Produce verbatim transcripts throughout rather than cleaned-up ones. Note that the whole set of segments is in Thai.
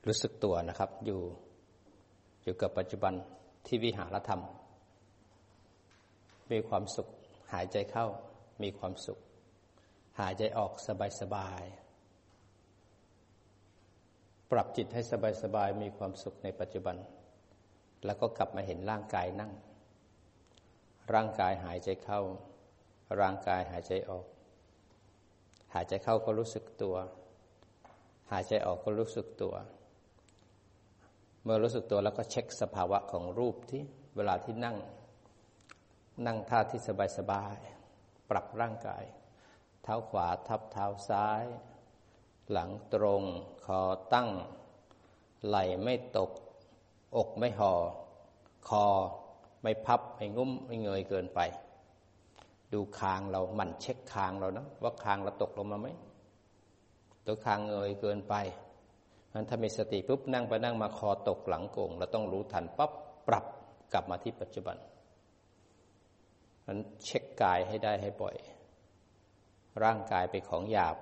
รู้สึกตัวนะครับอยู่อยู่กับปัจจุบันที่วิหารธรรมมีความสุขหายใจเข้ามีความสุขหายใจออกสบายๆปรับจิตให้สบายๆมีความสุขในปัจจุบันแล้วก็กลับมาเห็นร่างกายนั่งร่างกายหายใจเข้าร่างกายหายใจออกหายใจเข้าก็รู้สึกตัวหายใจออกก็รู้สึกตัวเมื่อรู้สึกตัวแล้วก็เช็คสภาวะของรูปที่เวลาที่นั่งนั่งท่าที่สบายๆปรับร่างกายเท้าขวาทับเท้าซ้ายหลังตรงคอตั้งไหล่ไม่ตกอกไม่ห่อคอไม่พับไม่งุ้มไม่เงยเกินไปดูคางเราหมั่นเช็คคางเรานะว่าคางเราตกลงมาไหมตัวคางเงยเกินไปงั้นถ้ามีสติปุ๊บนั่งไปนั่งมาคอตกหลังโก่งเราต้องรู้ทันปั๊บปรับกลับมาที่ปัจจุบันงั้นเช็คกายให้ได้ให้บ่อยร่างกายเป็นของหยาบ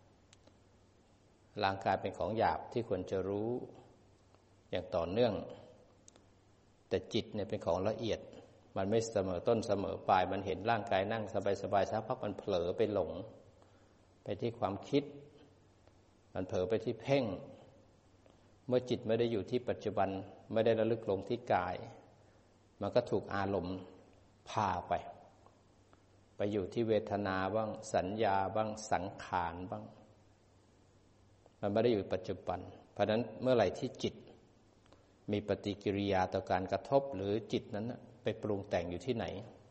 ร่างกายเป็นของหยาบที่ควรจะรู้อย่างต่อเนื่องแต่จิตเนี่ยเป็นของละเอียดมันไม่เสมอต้นเสมอปลายมันเห็นร่างกายนั่งสบายๆสักพักมันเผลอไปหลงไปที่ความคิดมันเผลอไปที่เพ่งเมื่อจิตไม่ได้อยู่ที่ปัจจุบันไม่ได้ระลึกลงที่กายมันก็ถูกอารมณ์พาไปไปอยู่ที่เวทนาบ้างสัญญาบ้างสังขารบ้างมันไม่ได้อยู่ปัจจุบันเพราะฉะนั้นเมื่อไหร่ที่จิตมีปฏิกิริยาต่อการกระทบหรือจิตนั้นไปปรุงแต่งอยู่ที่ไหน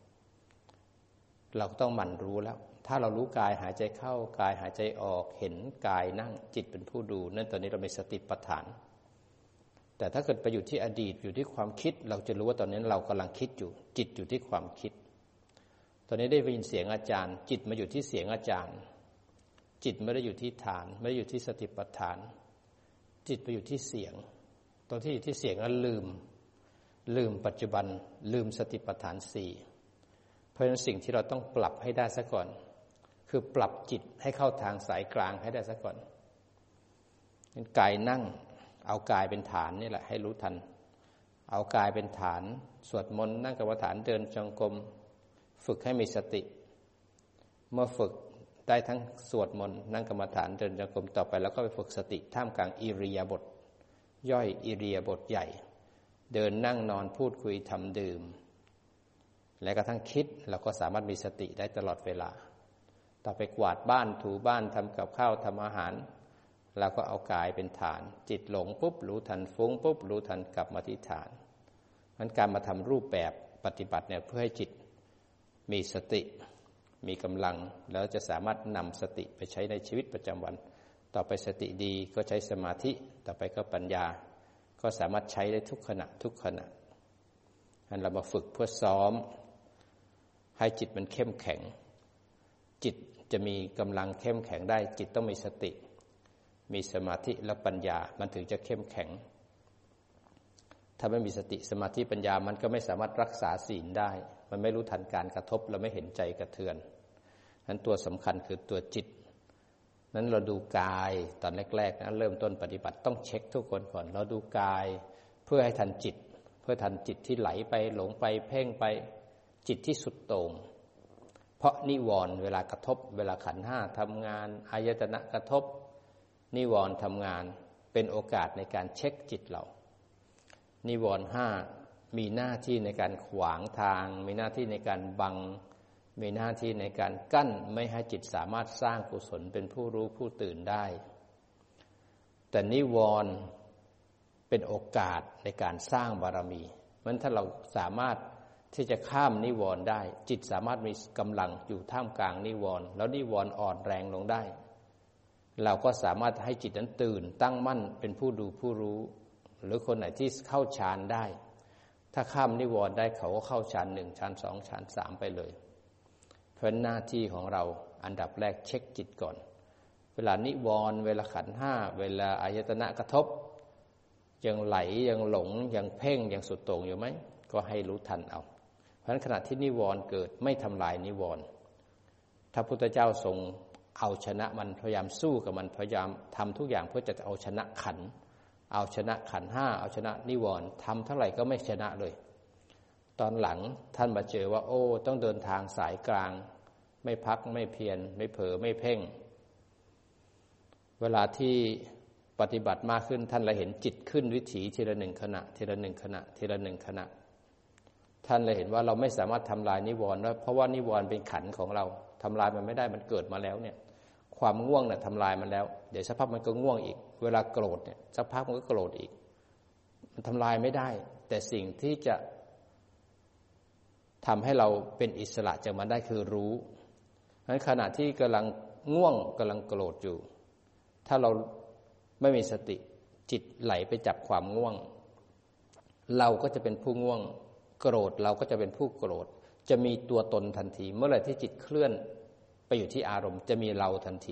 เราก็ต้องหมั่นรู้แล้วถ้าเรารู้กายหายใจเข้ากายหายใจออกเห็นกายนั่งจิตเป็นผู้ดูนั่นตอนนี้เรามีสติปัฏฐานแต่ถ้าเกิดไปอยู่ที่อดีตอยู่ที่ความคิดเราจะรู้ว่าตอนนี้เรากำลังคิดอยู่จิตอยู่ที่ความคิดตอนนี้ได้ยินเสียงอาจารย์จิตมาอยู่ที่เสียงอาจารย์จิตไม่ได้อยู่ที่ฐานไม่ได้อยู่ที่สติปัฏฐานจิตไปอยู่ที่เสียงตอนที่อยู่ที่เสียงนั้นลืมลืมปัจจุบันลืมสติปัฏฐานสี่เพราะฉะนั้นสิ่งที่เราต้องปรับให้ได้ซะก่อนคือปรับจิตให้เข้าทางสายกลางให้ได้ซะก่อนกายนั่งเอากายเป็นฐานนี่แหละให้รู้ทันเอากายเป็นฐานสวดมนต์นั่งกรรมฐานเดินจงกรมฝึกให้มีสติเมื่อฝึกได้ทั้งสวดมนต์นั่งกรรมฐานเดินจงกรมต่อไปแล้วก็ไปฝึกสติท่ามกลางอิริยาบถย่อยอิริยาบถใหญ่เดินนั่งนอนพูดคุยทำดื่มและกระทั่งคิดเราก็สามารถมีสติได้ตลอดเวลาต่อไปกวาดบ้านถูบ้านทำกับข้าวทำอาหารเราก็เอากายเป็นฐานจิตหลงปุ๊บรู้ทันฟุ้งปุ๊บรู้ทันกลับมาที่ฐานงั้นการมาทำรูปแบบปฏิบัติเนี่ยเพื่อให้จิตมีสติมีกำลังแล้วจะสามารถนำสติไปใช้ในชีวิตประจำวันต่อไปสติดีก็ใช้สมาธิต่อไปก็ปัญญาก็สามารถใช้ได้ทุกขณะทุกขณะงั้นเรามาฝึกเพื่อซ้อมให้จิตมันเข้มแข็งจิตจะมีกำลังเข้มแข็งได้จิตต้องมีสติมีสมาธิและปัญญามันถึงจะเข้มแข็งถ้าไม่มีสติสมาธิปัญญามันก็ไม่สามารถรักษาศีลได้มันไม่รู้ทันการกระทบเราไม่เห็นใจกระเทือนนั้นตัวสำคัญคือตัวจิตนั้นเราดูกายตอนแรกๆนะเริ่มต้นปฏิบัติต้องเช็คทุกคนก่อนเราดูกายเพื่อให้ทันจิตเพื่อทันจิตที่ไหลไปหลงไปเพ่งไปจิตที่สุดโต่งเพราะนิวรณ์เวลากระทบเวลาขันธ์ห้าทำงานอายตนะกระทบนิวรณ์ทำงานเป็นโอกาสในการเช็คจิตเรานิวรณ์ห้ามีหน้าที่ในการขวางทางมีหน้าที่ในการบังมีหน้าที่ในการกั้นไม่ให้จิตสามารถสร้างกุศลเป็นผู้รู้ผู้ตื่นได้แต่นิวรณ์เป็นโอกาสในการสร้างบารมีเพราะฉะนั้นถ้าเราสามารถที่จะข้ามนิวรณ์ได้จิตสามารถมีกำลังอยู่ท่ามกลางนิวรณ์แล้วนิวรณ์อ่อนแรงลงได้เราก็สามารถให้จิตนั้นตื่นตั้งมั่นเป็นผู้ดูผู้รู้หรือคนไหนที่เข้าฌานได้ถ้าข้ามนิวรณ์ได้เขาก็เข้าฌานหนึ่งฌานสองฌานสามไปเลยเพราะหน้าที่ของเราอันดับแรกเช็คจิตก่อนเวลานิวรณ์เวลาขันธ์ห้าเวลาอายตนะกระทบยังไหลยังหลงยังเพ่งยังสุดโต่งอยู่ไหมก็ให้รู้ทันเอาเพราะฉะนั้นขณะที่นิวรณ์เกิดไม่ทำลายนิวรณ์ถ้าพุทธเจ้าทรงเอาชนะมันพยายามสู้กับมันพยายามทำทุกอย่างเพื่อจะเอาชนะขันธ์เอาชนะขันธ์ห้าเอาชนะนิวรณ์ทำเท่าไหร่ก็ไม่ชนะเลยตอนหลังท่านมาเจอว่าโอ้ต้องเดินทางสายกลางไม่พักไม่เพียรไม่เผลอไม่เพ่งเวลาที่ปฏิบัติมากขึ้นท่านเลยเห็นจิตขึ้นวิถีทีละหนึ่งขณะทีละหนึ่งขณะทีละหนึ่งขณะท่านเลยเห็นว่าเราไม่สามารถทำลายนิวรณ์ได้เพราะว่านิวรณ์เป็นขันธ์ของเราทำลายมันไม่ได้มันเกิดมาแล้วเนี่ยความง่วงเนี่ยทำลายมันแล้วเดี๋ยวสักพักมันก็ง่วงอีกเวลาโกรธเนี่ยสักพักมันก็โกรธอีกมันทำลายไม่ได้แต่สิ่งที่จะทำให้เราเป็นอิสระจากมันได้คือรู้งั้นขณะที่กำลังง่วงกำลังโกรธอยู่ถ้าเราไม่มีสติจิตไหลไปจับความง่วงเราก็จะเป็นผู้ง่วงโกรธเราก็จะเป็นผู้โกรธจะมีตัวตนทันทีเมื่อไหร่ที่จิตเคลื่อนไปอยู่ที่อารมณ์จะมีเราทันที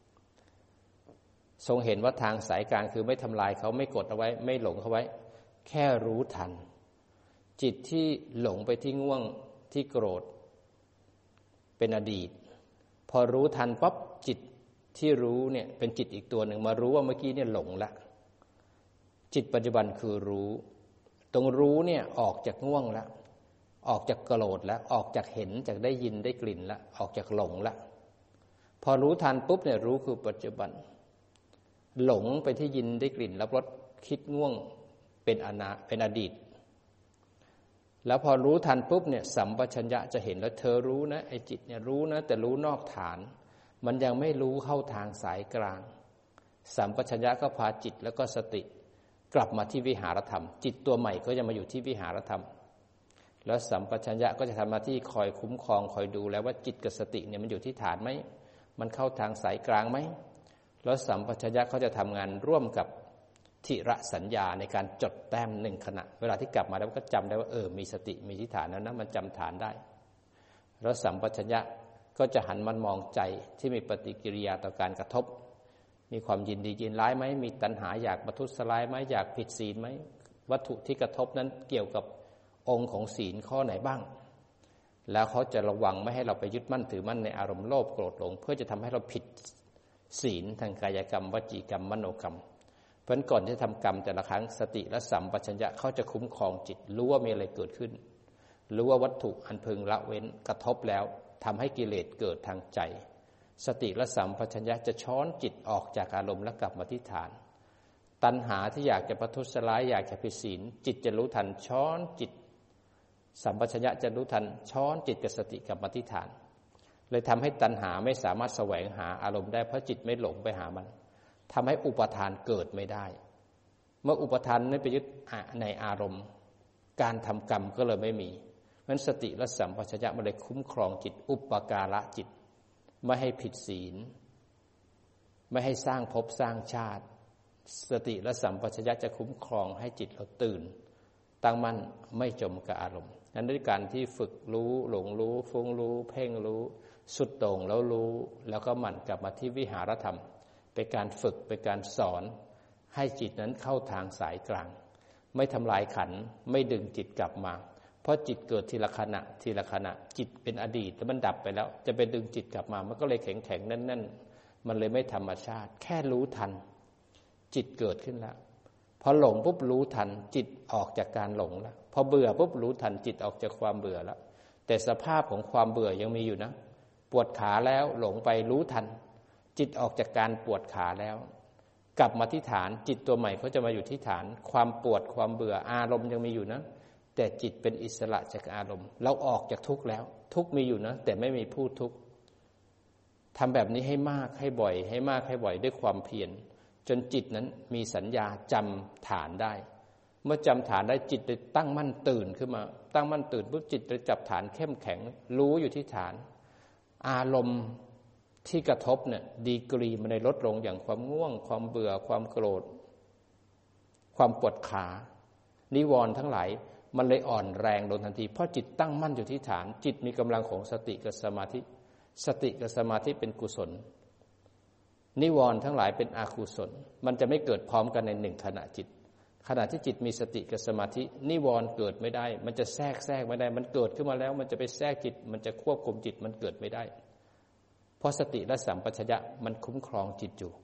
ทรงเห็นว่าทางสายกลางคือไม่ทำลายเขาไม่กดเอาไว้ไม่หลงเขาไว้แค่รู้ทันจิตที่หลงไปที่ง่วงที่โกรธเป็นอดีตพอรู้ทันปั๊บจิตที่รู้เนี่ยเป็นจิตอีกตัวหนึ่งมารู้ว่าเมื่อกี้เนี่ยหลงละจิตปัจจุบันคือรู้ตรงรู้เนี่ยออกจากง่วงแล้วออกจากโกรธแล้วออกจากเห็นจากได้ยินได้กลิ่นแล้วออกจากหลงแล้วพอรู้ทันปุ๊บเนี่ยรู้คือปัจจุบันหลงไปที่ยินได้กลิ่นรับรสคิดง่วงเป็นอนาเป็นอดีตแล้วพอรู้ทันปุ๊บเนี่ยสัมปชัญญะจะเห็นแล้วเธอรู้นะไอ้จิตเนี่ยรู้นะแต่รู้นอกฐานมันยังไม่รู้เข้าทางสายกลางสัมปชัญญะก็พาจิตแล้วก็สติกลับมาที่วิหารธรรมจิตตัวใหม่ก็จะมาอยู่ที่วิหารธรรมแล้วสัมปชัญญะก็จะทำหน้าที่คอยคุ้มครองคอยดูแล้วว่าจิตกับสติเนี่ยมันอยู่ที่ฐานไหมมันเข้าทางสายกลางไหมแล้วสัมปชัญญะเขาจะทำงานร่วมกับทิระสัญญาในการจดแต้มหนึ่งขณะเวลาที่กลับมาแล้วก็จำได้ว่าเออมีสติมีที่ฐานแล้วนะมันจำฐานได้แล้วสัมปชัญญะก็จะหันมันมองใจที่มีปฏิกิริยาต่อการกระทบมีความยินดียินร้ายไหมมีตัณหาอยากประทุษร้ายไหมอยากผิดศีลไหมวัตถุที่กระทบนั้นเกี่ยวกับองค์ของศีลข้อไหนบ้างแล้วเขาจะระวังไม่ให้เราไปยึดมั่นถือมั่นในอารมณ์โลภโกรธหลงเพื่อจะทำให้เราผิดศีลทางกายกรรมวจีกรรมมโนกรรมเพราะฉะนั้นก่อนที่จะทำกรรมแต่ละครั้งสติและสัมปชัญญะเขาจะคุ้มครองจิตรู้ว่ามีอะไรเกิดขึ้นรู้ว่าวัตถุอันพึงละเว้นกระทบแล้วทำให้กิเลสเกิดทางใจสติและสัมปชัญญะจะช้อนจิตออกจากอารมณ์และกลับมาที่ฐานตัณหาที่อยากจะประทุษร้ายอยากจะผิดศีลจิตจะรู้ทันช้อนจิตสัมปชัญญะจะรู้ทันช้อนจิตกับสติกลับมาที่ฐานเลยทำให้ตัณหาไม่สามารถแสวงหาอารมณ์ได้เพราะจิตไม่หลงไปหามันทำให้อุปทานเกิดไม่ได้เมื่ออุปทานไม่ไปยึดในอารมณ์การทำกรรมก็เลยไม่มีนั้นสติและสัมปชัญญะมันเลยคุ้มครองจิตอุปการะจิตไม่ให้ผิดศีลไม่ให้สร้างภพสร้างชาติสติและสัมปชัญญะจะคุ้มครองให้จิตเราตื่นตั้งมั่นไม่จมกับอารมณ์นั้นด้วยการที่ฝึกรู้หลงรู้ฟุ้งรู้เพ่งรู้สุดโต่งแล้วรู้แล้วก็หมั่นกลับมาที่วิหารธรรมเป็นการฝึกเป็นการสอนให้จิตนั้นเข้าทางสายกลางไม่ทำลายขันธ์ไม่ดึงจิตกลับมาเพราะจิตเกิดทีละขณะทีละขณะจิตเป็นอดีตแล้วมันดับไปแล้วจะไปดึงจิตกลับมามันก็เลยแข็งแข็งแน่นแน่นมันเลยไม่ธรรมชาติแค่รู้ทันจิตเกิดขึ้นแล้วพอหลงปุ๊บรู้ทันจิตออกจากการหลงแล้วพอเบื่อปุ๊บรู้ทันจิตออกจากความเบื่อแล้วแต่สภาพของความเบื่อยังมีอยู่นะปวดขาแล้วหลงไปรู้ทันจิตออกจากการปวดขาแล้วกลับมาที่ฐานจิตตัวใหม่เขาจะมาอยู่ที่ฐานความปวดความเบื่ออารมณ์ยังมีอยู่นะแต่จิตเป็นอิสระจากอารมณ์เราออกจากทุกข์แล้วทุกข์มีอยู่นะแต่ไม่มีผู้ทุกข์ทำแบบนี้ให้มากให้บ่อยให้มากให้บ่อยด้วยความเพียรจนจิตนั้นมีสัญญาจำฐานได้เมื่อจำฐานได้จิตเลยตั้งมั่นตื่นขึ้นมาตั้งมั่นตื่นปุ๊บจิตเลยจับฐานเข้มแข็งรู้อยู่ที่ฐานอารมณ์ที่กระทบเนี่ยดีกรีมันได้ลดลงอย่างความง่วงความเบื่อความโกรธความปวดขานิวรณ์ทั้งหลายมันเลยอ่อนแรงลงทันทีเพราะจิตตั้งมั่นอยู่ที่ฐานจิตมีกำลังของสติกับสมาธิสติกับสมาธิเป็นกุศลนิวรณ์ทั้งหลายเป็นอกุศลมันจะไม่เกิดพร้อมกันในหนึ่งขณะจิตขณะที่จิตมีสติกับสมาธินิวรณ์เกิดไม่ได้มันจะแทรกแทรกไม่ได้มันเกิดขึ้นมาแล้วมันจะไปแทรกจิตมันจะควบคุมจิตมันเกิดไม่ได้เพราะสติและสัมปชัญญะมันคุ้มครองจิตอยู่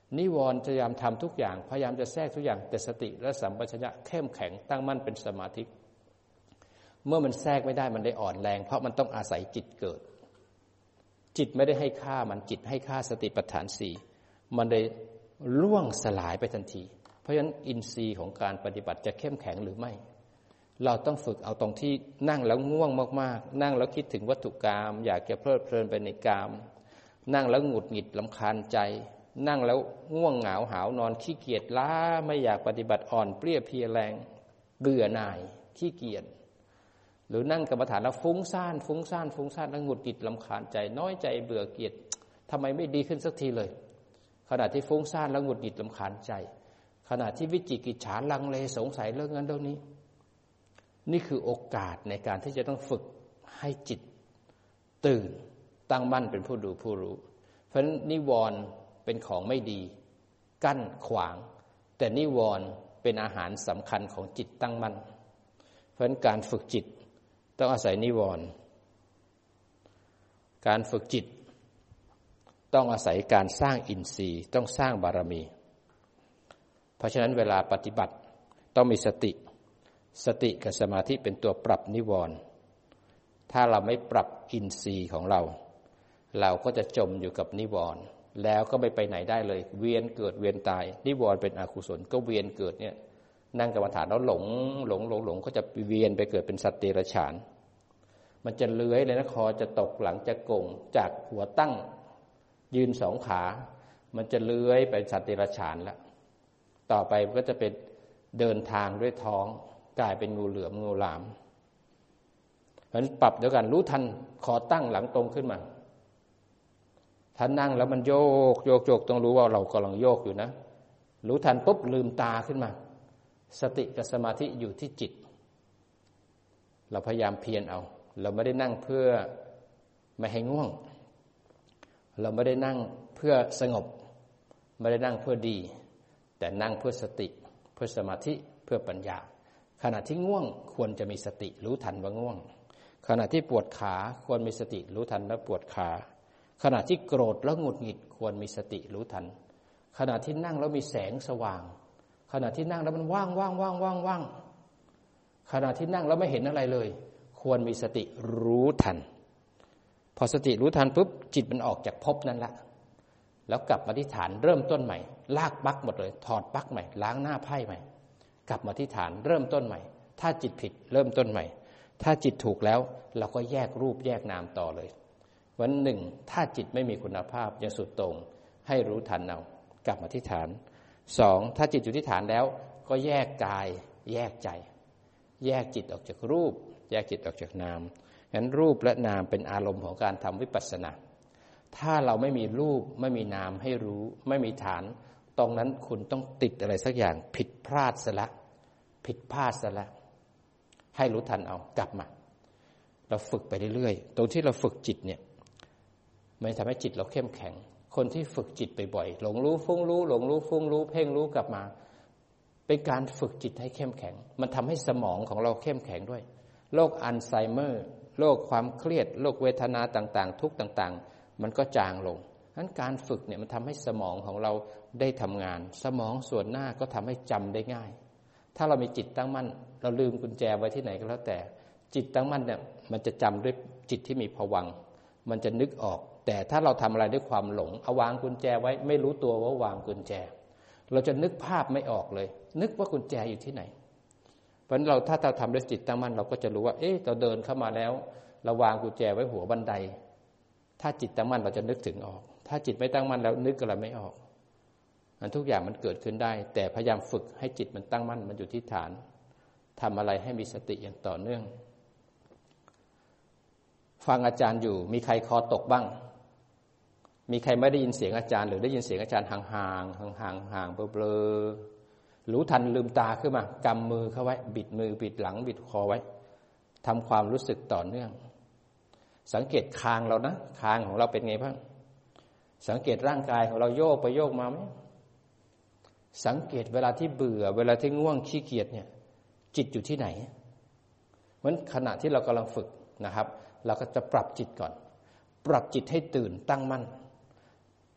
นิวรณ์พยายามทำทุกอย่างพยายามจะแทรกทุกอย่างแต่สติและสัมปชัญญะเข้มแข็งตั้งมั่นเป็นสมาธิเมื่อมันแทรกไม่ได้มันได้อ่อนแรงเพราะมันต้องอาศัยจิตเกิดจิตไม่ได้ให้ค่ามันจิตให้ค่าสติปัฏฐานสี่มันได้ล่วงสลายไปทันทีเพราะฉะนั้นอินทรีย์ของการปฏิบัติจะเข้มแข็งหรือไม่เราต้องฝึกเอาตรงที่นั่งแล้วง่วงมากๆนั่งแล้วคิดถึงวัตถุกรรมอยากจะเพลิดเพลินไปในกามนั่งแล้วหงุดหงิดรำคาญใจนั่งแล้วง่วงเหงาหาวนอนขี้เกียจล้าไม่อยากปฏิบัติอ่อนเปรี้ยเพลียแรงเบื่อหน่ายขี้เกียจหรือนั่งกรรมฐานแล้วฟุ้งซ่านฟุ้งซ่านฟุ้งซ่านแล้วหงุดหงิดรำคาญใจน้อยใจเบื่อเกียจทำไมไม่ดีขึ้นสักทีเลยขณะที่ฟุ้งซ่านแล้วหงุดหงิดรำคาญใจขณะที่วิจิกิจฉาลังเลสงสัยเรื่องนั้นเรื่องนี้นี่คือโอกาสในการที่จะต้องฝึกให้จิตตื่นตั้งมั่นเป็นผู้ดูผู้รู้เพราะฉะนั้นนิวรณ์เป็นของไม่ดีกั้นขวางแต่นิวรณ์เป็นอาหารสำคัญของจิตตั้งมั่นเพราะฉะนั้นการฝึกจิตต้องอาศัยนิวรณ์การฝึกจิตต้องอาศัยการสร้างอินทรีย์ต้องสร้างบารมีเพราะฉะนั้นเวลาปฏิบัติต้องมีสติสติกับสมาธิเป็นตัวปรับนิวรณ์ถ้าเราไม่ปรับอินทรีย์ของเราเราก็จะจมอยู่กับนิวรณ์แล้วก็ไม่ไปไหนได้เลยเวียนเกิดเวียนตายนิวรณ์เป็นอกุศลก็เวียนเกิดเนี่ยนั่งกรรมฐานแล้วหลงหลงหลงหลงก็จะเวียนไปเกิดเป็นสัตว์เดรัจฉานมันจะเลื้อยเลยนะคอจะตกหลังจะโก่งจากหัวตั้งยืนสองขามันจะเลื้อยไปสัตว์เดรัจฉานแล้วต่อไปมันก็จะเป็นเดินทางด้วยท้องกลายเป็นงูเหลือมงูหลามเพราะฉะนั้นปรับเดียวกันรู้ทันคอตั้งหลังตรงขึ้นมาถ้านั่งแล้วมันโยกโยกโยกต้องรู้ว่าเรากำลังโยกอยู่นะรู้ทันปุ๊บลืมตาขึ้นมาสติกับสมาธิอยู่ที่จิตเราพยายามเพียรเอาเราไม่ได้นั่งเพื่อไม่ให้ง่วงเราไม่ได้นั่งเพื่อสงบไม่ได้นั่งเพื่อดีแต่นั่งเพื่อสติเพื่อสมาธิเพื่อปัญญาขณะที่ง่วงควรจะมีสติรู้ทันว่าง่วงขณะที่ปวดขาควรมีสติรู้ทันว่าปวดขาขณะที่โกรธแล้วหงุดหงิดควรมีสติรู้ทันขณะที่นั่งแล้วมีแสงสว่างขณะที่นั่งแล้วมันว่างว่างว่างว่างว่างขณะที่นั่งแล้วไม่เห็นอะไรเลยควรมีสติรู้ทันพอสติรู้ทันปุ๊บจิตมันออกจากภพนั้นละแล้วกลับมาที่ฐานเริ่มต้นใหม่ลากปลั๊กหมดเลยถอดปลั๊กใหม่ล้างหน้าไพ่ใหม่กลับมาที่ฐานเริ่มต้นใหม่ถ้าจิตผิดเริ่มต้นใหม่ถ้าจิตถูกแล้วเราก็แยกรูปแยกนามต่อเลยวันหนึ่งถ้าจิตไม่มีคุณภาพยังสุดโต่งให้รู้ทันเอากลับมาที่ฐานสองถ้าจิตอยู่ที่ฐานแล้วก็แยกกายแยกใจแยกจิตออกจากรูปแยกจิตออกจากนามงั้นรูปและนามเป็นอารมณ์ของการทำวิปัสสนาถ้าเราไม่มีรูปไม่มีนามให้รู้ไม่มีฐานตรงนั้นคุณต้องติดอะไรสักอย่างผิดพลาดซะละผิดพลาดซะละให้รู้ทันเอากลับมาเราฝึกไปเรื่อยๆตรงที่เราฝึกจิตเนี่ยมันทำให้จิตเราเข้มแข็งคนที่ฝึกจิตบ่อยๆหลงรู้ฟุ้งรู้หลงรู้ฟุ้งรู้เพ่งรู้กลับมาเป็นการฝึกจิตให้เข้มแข็งมันทำให้สมองของเราเข้มแข็งด้วยโรคอัลไซเมอร์โรคความเครียดโรคเวทนาต่างๆทุกข์ต่างๆมันก็จางลงงั้นการฝึกเนี่ยมันทำให้สมองของเราได้ทำงานสมองส่วนหน้าก็ทำให้จำได้ง่ายถ้าเรามีจิตตั้งมั่นเราลืมกุญแจไว้ที่ไหนก็แล้วแต่จิตตั้งมั่นเนี่ยมันจะจำด้วยจิตที่มีภวังค์มันจะนึกออกแต่ถ้าเราทำอะไรด้วยความหลงเอาวางกุญแจไว้ไม่รู้ตัวว่าวางกุญแจเราจะนึกภาพไม่ออกเลยนึกว่ากุญแจอยู่ที่ไหนเพราะฉะนั้นเราถ้าเราทำด้วยจิตตั้งมั่นเราก็จะรู้ว่าเอ๊ะเราเดินเข้ามาแล้วเราวางกุญแจไว้หัวบันไดถ้าจิตตั้งมั่นเราจะนึกถึงออกถ้าจิตไม่ตั้งมั่นแล้วนึกอะไรไม่ออกอันทุกอย่างมันเกิดขึ้นได้แต่พยายามฝึกให้จิตมันตั้งมั่นมันอยู่ที่ฐานทำอะไรให้มีสติอย่างต่อเนื่องฟังอาจารย์อยู่มีใครคอตกบ้างมีใครไม่ได้ยินเสียงอาจารย์หรือได้ยินเสียงอาจารย์ห่างๆห่างๆห่างๆเบลอๆรู้ทันลืมตาขึ้นมากำมือเข้าไว้บิดมือบิดหลังบิดคอไว้ทำความรู้สึกต่อเนื่องสังเกตคางเรานะคางของเราเป็นไงบ้างสังเกตร่างกายของเราโยกไปโยกมาไหมสังเกตเวลาที่เบื่อเวลาที่ง่วงขี้เกียจเนี่ยจิตอยู่ที่ไหนเหมือนขณะที่เรากำลังฝึกนะครับเราก็จะปรับจิตก่อนปรับจิตให้ตื่นตั้งมั่น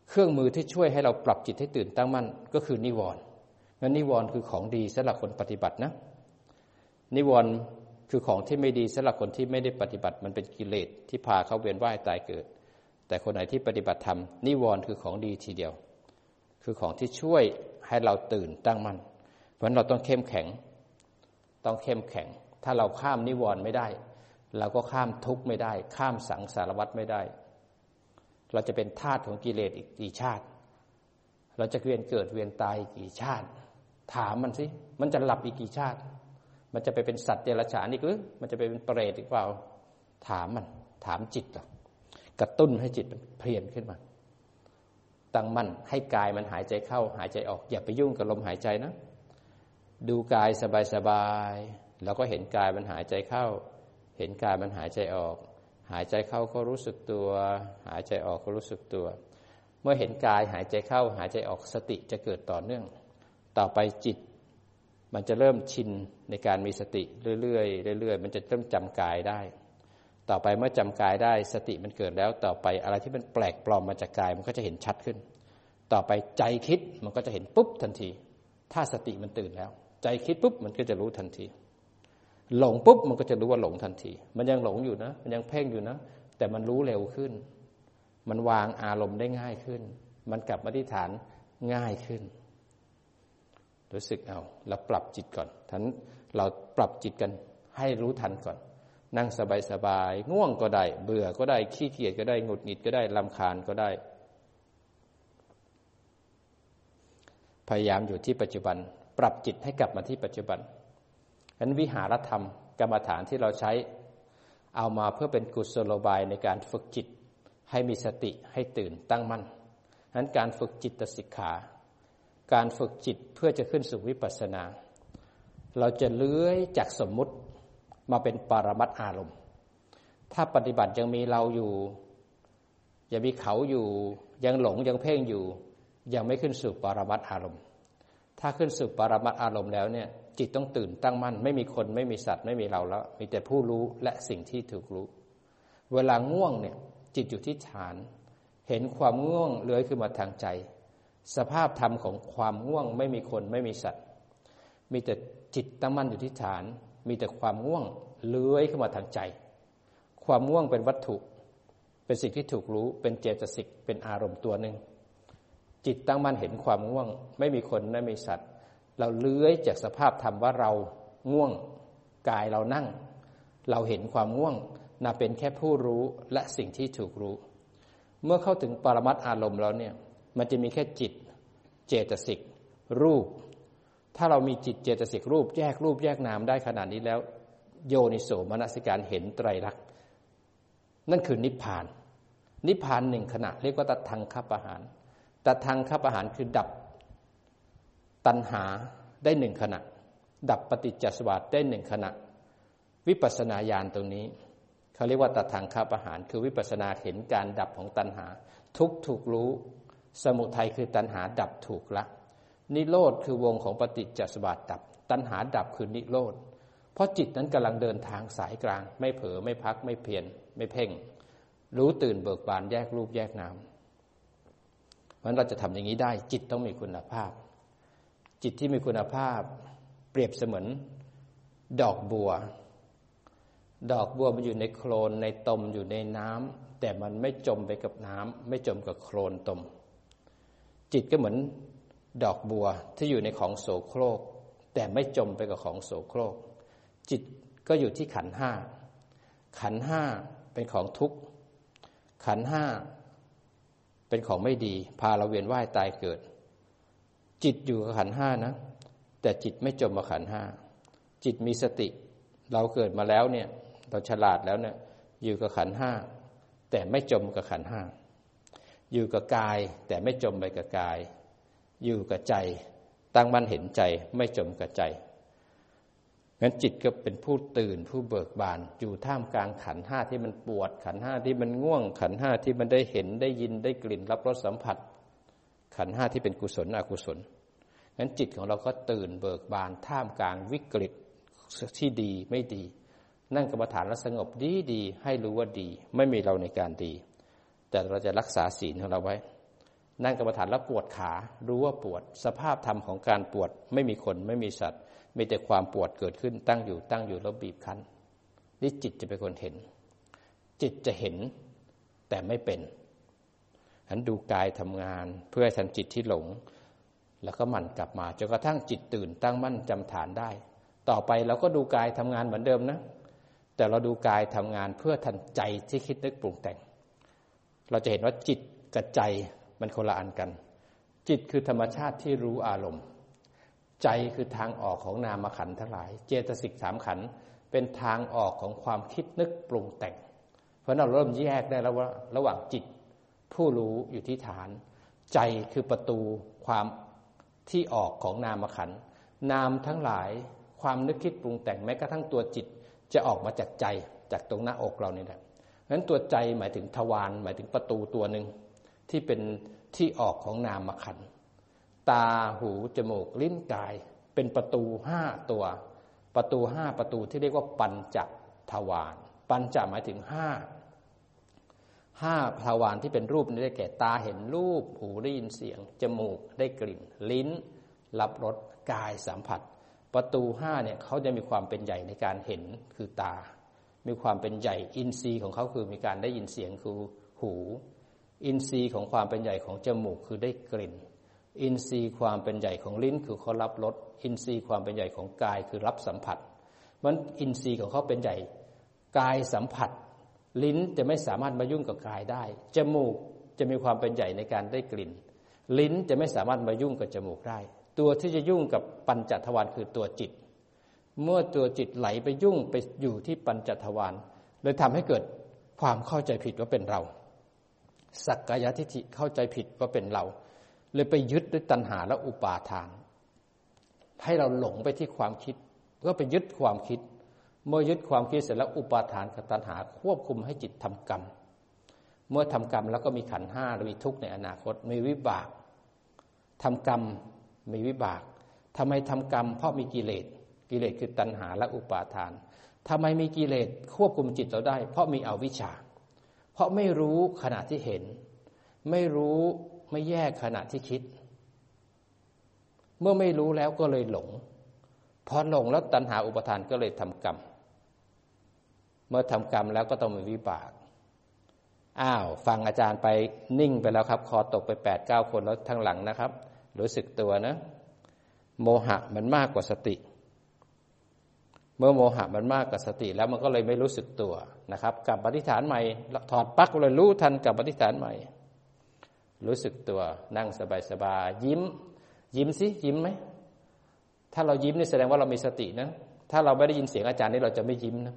เครื่องมือที่ช่วยให้เราปรับจิตให้ตื่นตั้งมั่นก็คือนิวรณ์งั้นนิวรณ์คือของดีสำหรับคนปฏิบัตินะนิวรณ์คือของที่ไม่ดีสำหรับคนที่ไม่ได้ปฏิบัติมันเป็นกิเลสที่พาเขาเวียนว่ายตายเกิดแต่คนไหนที่ปฏิบัติธรรมนิวรณ์คือของดีทีเดียวคือของที่ช่วยให้เราตื่นตั้งมั่นเพราะฉะนั้นเราต้องเข้มแข็งต้องเข้มแข็งถ้าเราข้ามนิวรณ์ไม่ได้เราก็ข้ามทุกข์ไม่ได้ข้ามสังสารวัฏไม่ได้เราจะเป็นทาสของกิเลสอีกกี่ชาติเราจะเวียนเกิดเวียนตายอีกกี่ชาติถามมันสิมันจะหลับอีกกี่ชาติมันจะไปเป็นสัตว์เดรัจฉานอีกหรือมันจะไปเป็นเปรตอีกเปล่าถามมันถามจิตเรากระตุ้นให้จิตมันเพลียนขึ้นมาตั้งมั่นให้กายมันหายใจเข้าหายใจออกอย่าไปยุ่งกับลมหายใจนะดูกายสบายๆแล้วก็เห็นกายมันหายใจเข้าเห็นกายมันหายใจออกหายใจเข้าก็รู้สึกตัวหายใจออกก็รู้สึกตัวเมื่อเห็นกายหายใจเข้าหายใจออกสติจะเกิดต่อเนื่องต่อไปจิตมันจะเริ่มชินในการมีสติเรื่อยๆเรื่อยๆมันจะเริ่มจำกายได้ต่อไปเมื่อจำกายได้สติมันเกิดแล้วต่อไปอะไรที่มันแปลกปลอมมาจากกายมันก็จะเห็นชัดขึ้นต่อไปใจคิดมันก็จะเห็นปุ๊บทันทีถ้าสติมันตื่นแล้วใจคิดปุ๊บมันก็จะรู้ทันทีหลงปุ๊บมันก็จะรู้ว่าหลงทันทีมันยังหลงอยู่นะมันยังเพ่งอยู่นะแต่มันรู้เร็วขึ้นมันวางอารมณ์ได้ง่ายขึ้นมันกลับมาที่ฐานง่ายขึ้นรู้สึกเอาเราปรับจิตก่อนทั้นเราปรับจิตกันให้รู้ทันก่อนนั่งสบายๆง่วงก็ได้เบื่อก็ได้ขี้เกียจก็ได้หงุดหงิดก็ได้รำคาญก็ได้พยายามอยู่ที่ปัจจุบันปรับจิตให้กลับมาที่ปัจจุบันฉะนั้นวิหารธรรมกรรมฐานที่เราใช้เอามาเพื่อเป็นกุศโลบายในการฝึกจิตให้มีสติให้ตื่นตั้งมั่นฉะนั้นการฝึกจิตสิกขาการฝึกจิตเพื่อจะขึ้นสู่วิปัสสนาเราจะเลื้อยจากสมมุติมาเป็นปรมัตถ์อารมณ์ถ้าปฏิบัติยังมีเราอยู่ยังมีเขาอยู่ยังหลงยังเพ่งอยู่ยังไม่ขึ้นสู่ปรมัตถ์อารมณ์ถ้าขึ้นสู่ปรมัตถ์อารมณ์แล้วเนี่ยจิตต้องตื่นตั้งมั่นไม่มีคนไม่มีสัตว์ไม่มีเราแล้วมีแต่ผู้รู้และสิ่งที่ถูกรู้เวลาง่วงเนี่ยจิตอยู่ที่ฐานเห็นความง่วงเลื้อยขึ้นมาทางใจสภาพธรรมของความง่วงไม่มีคนไม่มีสัตว์มีแต่จิตตั้งมั่นอยู่ที่ฐานมีแต่ความง่วงเลื้อยขึ้นมาทางใจความง่วงเป็นวัตถุเป็นสิ่งที่ถูกรู้เป็นเจตสิกเป็นอารมณ์ตัวหนึ่งจิตตั้งมั่นเห็นความง่วงไม่มีคนไม่มีสัตว์เราเลื้อยจากสภาพธรรมว่าเราง่วงกายเรานั่งเราเห็นความง่วงน่าเป็นแค่ผู้รู้และสิ่งที่ถูกรู้เมื่อเข้าถึงปรมัตถ์อารมณ์แล้วเนี่ยมันจะมีแค่จิตเจตสิกรูปถ้าเรามีจิตเจตสิกรูปแยกรูปแยกนามได้ขนาดนี้แล้วโยนิโสมนสิการเห็นไตรลักษณ์นั่นคือนิพพานนิพพานหนึ่งขณะเรียกว่าตัทังคัปปะหารตัทังคัปปะหารคือดับตัณหาได้หนึ่งขณะดับปฏิจจสมุปบาทได้หนึ่งขณะวิปัสสนาญาณตรงนี้เขาเรียกว่าตัทังคัปปะหารคือวิปัสสนาเห็นการดับของตัณหาทุกข์ถูกรู้สมุทัยคือตัณหาดับถูกละนิโรธคือวงของปฏิจจสมุปบาทดับตัณหาดับคือนิโรธเพราะจิตนั้นกำลังเดินทางสายกลางไม่เผลอไม่พักไม่เพียรไม่เพ่งรู้ตื่นเบิกบานแยกรูปแยกนามเพราะฉะนั้นเราจะทำอย่างนี้ได้จิตต้องมีคุณภาพจิตที่มีคุณภาพเปรียบเสมือนดอกบัวดอกบัวมันอยู่ในโคลนในตมอยู่ในน้ำแต่มันไม่จมไปกับน้ำไม่จมกับโคลนตมจิตก็เหมือนดอกบัวที่อยู่ในของโสโครกแต่ไม่จมไปกับของโสโครกจิตก็อยู่ที่ขันธ์ห้าขันธ์ห้าเป็นของทุกข์ขันธ์ห้าเป็นของไม่ดีพาเราเวียนว่ายตายเกิดจิตอยู่กับขันธ์ห้านะแต่จิตไม่จมกับขันธ์ห้าจิตมีสติเราเกิดมาแล้วเนี่ยเราฉลาดแล้วเนี่ยอยู่กับขันธ์ห้าแต่ไม่จมกับขันธ์ห้าอยู่กับกายแต่ไม่จมไปกับกายอยู่กับใจตั้งมั่นเห็นใจไม่จมกับใจงั้นจิตก็เป็นผู้ตื่นผู้เบิกบานอยู่ท่ามกลางขันธ์ห้าที่มันปวดขันธ์ห้าที่มันง่วงขันธ์ห้าที่มันได้เห็นได้ยินได้กลิ่นรับรสสัมผัสขันธ์ห้าที่เป็นกุศลอกุศลงั้นจิตของเราก็ตื่นเบิกบานท่ามกลางวิกฤตที่ดีไม่ดีนั่งกรรมฐานแล้วสงบดีดีให้รู้ว่าดีไม่มีเราในการดีแต่เราจะรักษาศีลของเราไว้นั่งกรรมฐานแล้วปวดขารู้ว่าปวดสภาพธรรมของการปวดไม่มีคนไม่มีสัตว์มีแต่ความปวดเกิดขึ้นตั้งอยู่ตั้งอยู่แล้วบีบคั้นนี่จิตจะเป็นคนเห็นจิตจะเห็นแต่ไม่เป็นฉันดูกายทำงานเพื่อให้ทันจิตที่หลงแล้วก็หมั่นกลับมาจนกระทั่งจิตตื่นตั้งมั่นจำฐานได้ต่อไปเราก็ดูกายทำงานเหมือนเดิมนะแต่เราดูกายทำงานเพื่อทันใจที่คิดนึกปรุงแต่งเราจะเห็นว่าจิตกับใจมันคนละอันกันจิตคือธรรมชาติที่รู้อารมณ์ใจคือทางออกของนามขันธ์ทั้งหลายเจตสิกสามขันธ์เป็นทางออกของความคิดนึกปรุงแต่งเพราะเราเริ่มแยกได้แล้วว่าระหว่างจิตผู้รู้อยู่ที่ฐานใจคือประตูความที่ออกของนามขันธ์นามทั้งหลายความนึกคิดปรุงแต่งแม้กระทั่งตัวจิตจะออกมาจากใจจากตรงหน้าอกเรานี่แหละเพราะฉะนั้นตัวใจหมายถึงทวารหมายถึงประตูตัวหนึ่งที่เป็นที่ออกของนามขันธ์ตาหูจมูกลิ้นกายเป็นประตูห้าตัวประตูห้าประตูที่เรียกว่าปัญจทวารปัญจหมายถึงห้าห้าทวารที่เป็นรูปนี้ได้แก่ตาเห็นรูปหูได้ยินเสียงจมูกได้กลิ่นลิ้นรับรสกายสัมผัสประตูห้าเนี่ยเขาจะมีความเป็นใหญ่ในการเห็นคือตามีความเป็นใหญ่อินทรีย์ของเขาคือมีการได้ยินเสียงคือหูอินทรีย์ของความเป็นใหญ่ของจมูกคือได้กลิ่นอินทรีย์ความเป็นใหญ่ของลิ้นคือเขารับรสอินทรีย์ความเป็นใหญ่ของกายคือรับสัมผัสมันอินทรีย์ของเขาเป็นใหญ่กายสัมผัสลิ้นจะไม่สามารถมายุ่งกับกายได้จมูกจะมีความเป็นใหญ่ในการได้กลิ่นลิ้นจะไม่สามารถมายุ่งกับจมูกได้ตัวที่จะยุ่งกับปัญจทวารคือตัวจิตเมื่อตัวจิตไหลไปยุ่งไปอยู่ที่ปัญจทวารเลยทำให้เกิดความเข้าใจผิดว่าเป็นเราสักกายทิฏฐิเข้าใจผิดว่าเป็นเราเลยไปยึดด้วยตัณหาและอุปาทานให้เราหลงไปที่ความคิดก็ไปยึดความคิดเมื่อยึดความคิดเสร็จแล้วอุปาทานกับตัณหาควบคุมให้จิตทำกรรมเมื่อทำกรรมแล้วก็มีขันธ์ห้ามีทุกข์ในอนาคตมีวิบากทำกรรมมีวิบากทำไมทำกรรมเพราะมีกิเลสกิเลสคือตัณหาและอุปาทานทำไมมีกิเลสควบคุมจิตเราได้เพราะมีอวิชชาเพราะไม่รู้ขณะที่เห็นไม่รู้ไม่แยกขณะที่คิดเมื่อไม่รู้แล้วก็เลยหลงพอหลงแล้วตัณหาอุปาทานก็เลยทำกรรมเมื่อทำกรรมแล้วก็ต้องมีวิบากอ้าวฟังอาจารย์ไปนิ่งไปแล้วครับคอตกไป แปดเก้า คนแล้วทั้งหลังนะครับรู้สึกตัวนะโมหะมันมากกว่าสติเมื่อโมหะมันมากกว่าสติแล้วมันก็เลยไม่รู้สึกตัวนะครับกลับปฏิฐานใหม่ถอดปลั๊กเลยรู้ทันกลับปฏิฐานใหม่รู้สึกตัวนั่งสบายๆยิ้มยิ้มสิยิ้มไหมถ้าเรายิ้มนี่แสดงว่าเรามีสตินะถ้าเราไม่ได้ยินเสียงอาจารย์นี่เราจะไม่ยิ้มนะ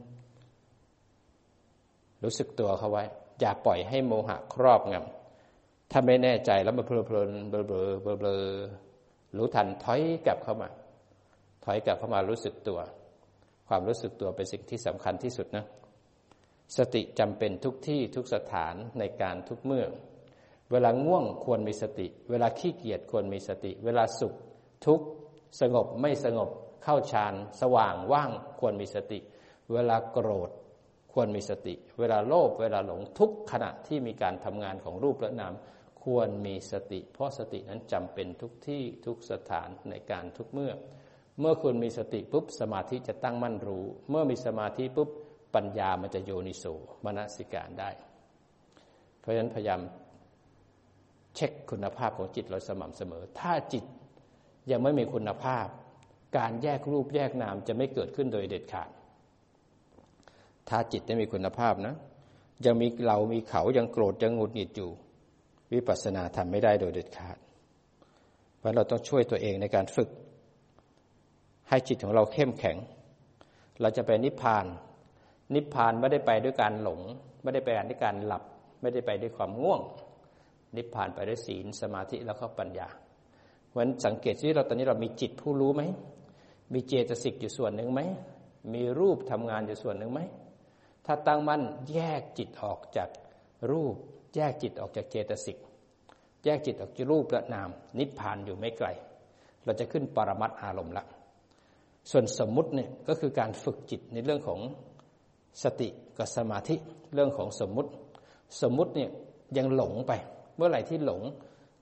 รู้สึกตัวเข้าไว้อย่าปล่อยให้โมหะครอบงำถ้าไม่แน่ใจแล้วมันเพลินเพลินเบลอเบลอเบลอเบลอรู้ทันถอยกลับเข้ามาถอยกลับเข้ามารู้สึกตัวความรู้สึกตัวเป็นสิ่งที่สำคัญที่สุดนะสติจำเป็นทุกที่ทุกสถานในการทุกเมื่อเวลาง่วงควรมีสติเวลาขี้เกียจควรมีสติเวลาสุขทุกข์สงบไม่สงบเข้าฌานสว่างว่างควรมีสติเวลาโกรธควรมีสติเวลาโลภเวลาหลงทุกขณะที่มีการทำงานของรูปและนามควรมีสติเพราะสตินั้นจำเป็นทุกที่ทุกสถานในการทุกเมื่อเมื่อคุณมีสติปุ๊บสมาธิจะตั้งมั่นรู้เมื่อมีสมาธิปุ๊บปัญญามันจะโยนิโสมนสิการได้เพราะฉะนั้นพยายามเช็คคุณภาพของจิตเราสม่ำเสมอถ้าจิตยังไม่มีคุณภาพการแยกรูปแยกนามจะไม่เกิดขึ้นโดยเด็ดขาดถ้าจิตไม่มีคุณภาพนะยังมีเรามีเขายังโกรธยังหงุดหงิดอยู่วิปัสสนาทำไม่ได้โดยเด็ดขาดเพราะเราต้องช่วยตัวเองในการฝึกให้จิตของเราเข้มแข็งเราจะไปนิพพานนิพพานไม่ได้ไปด้วยการหลงไม่ได้ไปด้วยการหลับไม่ได้ไปด้วยความง่วงนิพพานไปด้วยศีลสมาธิแล้วก็ปัญญาเพราะฉะนั้นสังเกตซิเราตอนนี้เรามีจิตผู้รู้ไหมมีเจตสิกอยู่ส่วนหนึ่งไหมมีรูปทำงานอยู่ส่วนหนึ่งไหมถ้าตั้งมั่นแยกจิตออกจากรูปแยกจิตออกจากเจตสิกแยกจิตออกจากรูปและนามนิพพานอยู่ไม่ไกลเราจะขึ้นปรมัตถ์อารมณ์ละส่วนสมมุติเนี่ยก็คือการฝึกจิตในเรื่องของสติกับสมาธิเรื่องของสมมุติสมมุติเนี่ยยังหลงไปเมื่อไหร่ที่หลง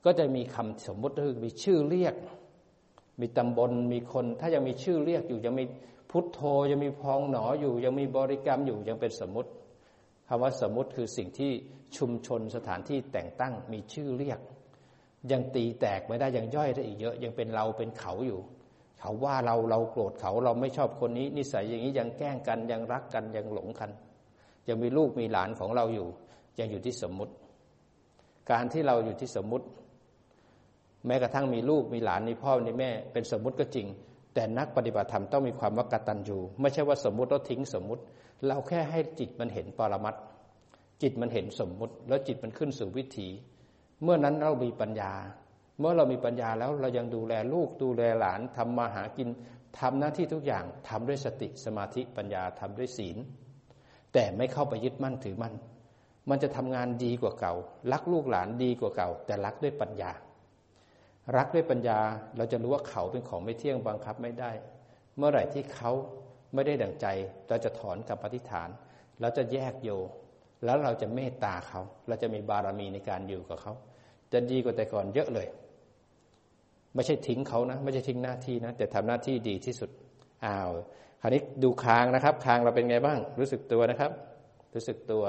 ก็จะมีคำสมมุติคือมีชื่อเรียกมีตำบลมีคนถ้ายังมีชื่อเรียกอยู่ยังมีพุทโธยังมีพองหนออยู่ยังมีบริกรรมอยู่ยังเป็นสมมุติคำว่าสมมุติคือสิ่งที่ชุมชนสถานที่แต่งตั้งมีชื่อเรียกยังตีแตกไม่ได้ยังย่อยได้อีกเยอะยังเป็นเราเป็นเขาอยู่เขาว่าเราเราโกรธเขาเราไม่ชอบคนนี้นิสัยอย่างนี้ยังแกล้งกันยังรักกันยังหลงกันยังมีลูกมีหลานของเราอยู่ยังอยู่ที่สมมุติการที่เราอยู่ที่สมมุติแม้กระทั่งมีลูกมีหลานมีพ่อมีแม่เป็นสมมุติก็จริงแต่นักปฏิบัติธรรมต้องมีความว่ากตัญญูไม่ใช่ว่าสมมุติแล้วทิ้งสมมุติเราแค่ให้จิตมันเห็นปรมัตถ์จิตมันเห็นสมมุติแล้วจิตมันขึ้นสู่วิถีเมื่อนั้นเรามีปัญญาเมื่อเรามีปัญญาแล้วเรายังดูแลลูกดูแลหลานทำมาหากินทำหน้าที่ทุกอย่างทำด้วยสติสมาธิปัญญาทำด้วยศีลแต่ไม่เข้าไปยึดมั่นถือมั่นมันจะทำงานดีกว่าเก่ารักลูกหลานดีกว่าเก่าแต่รักด้วยปัญญารักด้วยปัญญาเราจะรู้ว่าเขาเป็นของไม่เที่ยงบังคับไม่ได้เมื่อไหร่ที่เขาไม่ได้ดั่งใจเราจะถอนกับอธิษฐานเราจะแยกโยแล้วเราจะเมตตาเขาเราจะมีบารมีในการอยู่กับเขาจะดีกว่าแต่ก่อนเยอะเลยไม่ใช่ทิ้งเขานะไม่ใช่ทิ้งหน้าที่นะแต่ทำหน้าที่ดีที่สุดอ้าวคราวนี้ดูคางนะครับคางเราเป็นไงบ้างรู้สึกตัวนะครับรู้สึกตัว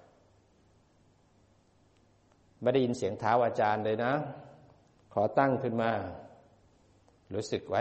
ไม่ได้ยินเสียงเท้าอาจารย์เลยนะขอตั้งขึ้นมารู้สึกไว้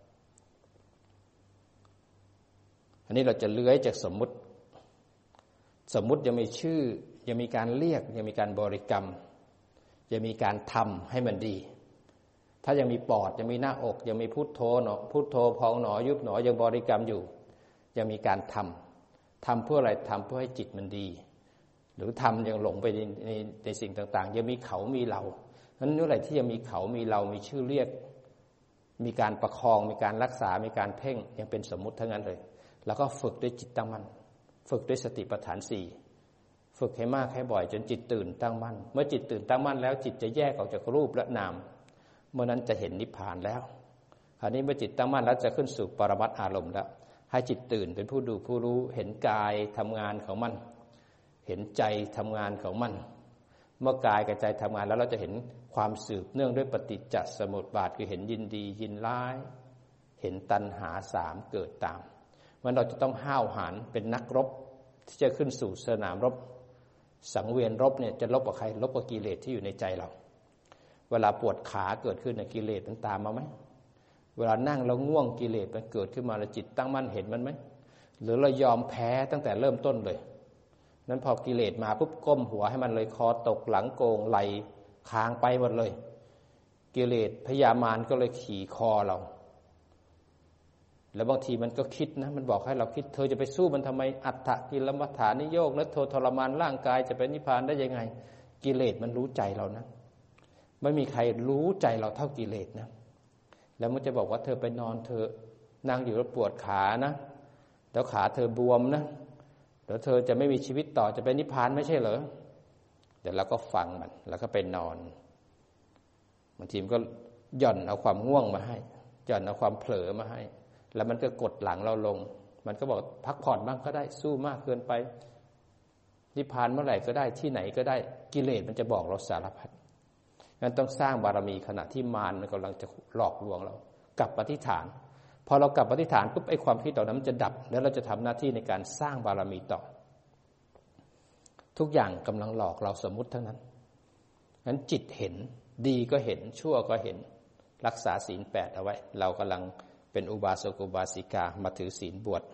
อันนี้เราจะเลื้อยจากสมมุติสมมุติยังมีชื่อยังมีการเรียกยังมีการบริกรรมยังมีการทำให้มันดีถ้ายังมีปอดยังมีหน้าอกยังมีพุทโธหนอพุทโธพองหนอยุบหนอยังบริกรรมอยู่ยังมีการทำทำเพื่ออะไรทำเพื่อให้จิตมันดีหรือทำยังหลงไปในในในสิ่งต่างๆยังมีเขามีเรานั้นเมื่อไหร่ที่ยังมีเขามีเรามีชื่อเรียกมีการประคองมีการรักษามีการเพ่งยังเป็นสมมุติทั้งนั้นเลยแล้วก็ฝึกด้วยจิตตั้งมั่นฝึกด้วยสติปัฏฐานสี่ฝึกให้มากให้บ่อยจนจิตตื่นตั้งมั่นเมื่อจิตตื่นตั้งมั่นแล้วจิตจะแยกออกจากรูปและนามเมื่อนั้นจะเห็นนิพพานแล้วคราวนี้เมื่อจิตตั้งมั่นแล้วจะขึ้นสู่ปรมัตถ์อารมณ์แล้วให้จิตตื่นเป็นผู้ดูผู้รู้เห็นกายทำงานของมันเห็นใจทำงานของมันเมื่อกายกับใจทำงานแล้วเราจะเห็นความสืบเนื่องด้วยปฏิจจสมุปบาทคือเห็นยินดียินร้ายเห็นตัณหาสามเกิดตามมันเราจะต้องห้าวหาญเป็นนักรบที่จะขึ้นสู่สนามรบสังเวียนรบเนี่ยจะรบกับใครรบกับกิเลสที่อยู่ในใจเราเวลาปวดขาเกิดขึ้นเนี่ยกิเลสมันตามมาไหมเวลานั่งแล้วง่วงกิเลสมันเกิดขึ้นมาแล้วจิตตั้งมั่นเห็นมันไหมหรือเรายอมแพ้ตั้งแต่เริ่มต้นเลยนั้นพอกิเลสมาปุ๊บก้มหัวให้มันเลยคอตกหลังโกงไหลคางไปหมดเลยกิเลสพยามารก็เลยขี่คอเราแล้วบางทีมันก็คิดนะมันบอกให้เราคิดเธอจะไปสู้มันทำไมอัตถกิลมัฏฐานิโยคแล้วโททรมานร่างกายจะไปนิพพานได้ยังไงกิเลสมันรู้ใจเรานะไม่มีใครรู้ใจเราเท่ากิเลสนะแล้วมันจะบอกว่าเธอไปนอนเธอนั่งอยู่แล้วปวดขานะแล้วขาเธอบวมนะเดี๋ยวเธอจะไม่มีชีวิตต่อจะไปนิพพานไม่ใช่เหรอเดี๋ยวเราก็ฟังมันแล้วก็ไปนอนบางทีมันก็หย่อนเอาความง่วงมาให้หย่อนเอาความเผลอมาให้แล้วมันก็กดหลังเราลงมันก็บอกพักผ่อนบ้างก็ได้สู้มากเกินไปนิพพานเมื่อไหร่ก็ได้ที่ไหนก็ได้กิเลสมันจะบอกเราสารพัดงั้นต้องสร้างบารมีขณะที่มารมันกำลังจะหลอกลวงเรากลับอธิษฐานพอเรากลับอธิษฐานปุ๊บไอ้ความคิดเหล่านั้นมันจะดับแล้วเราจะทำหน้าที่ในการสร้างบารมีต่อทุกอย่างกำลังหลอกเราสมมุติทั้งนั้นงั้นจิตเห็นดีก็เห็นชั่วก็เห็นรักษาศีลแปดเอาไว้เรากำลังเป็นอุบาสกอุบาสิกามาถือศีลบวช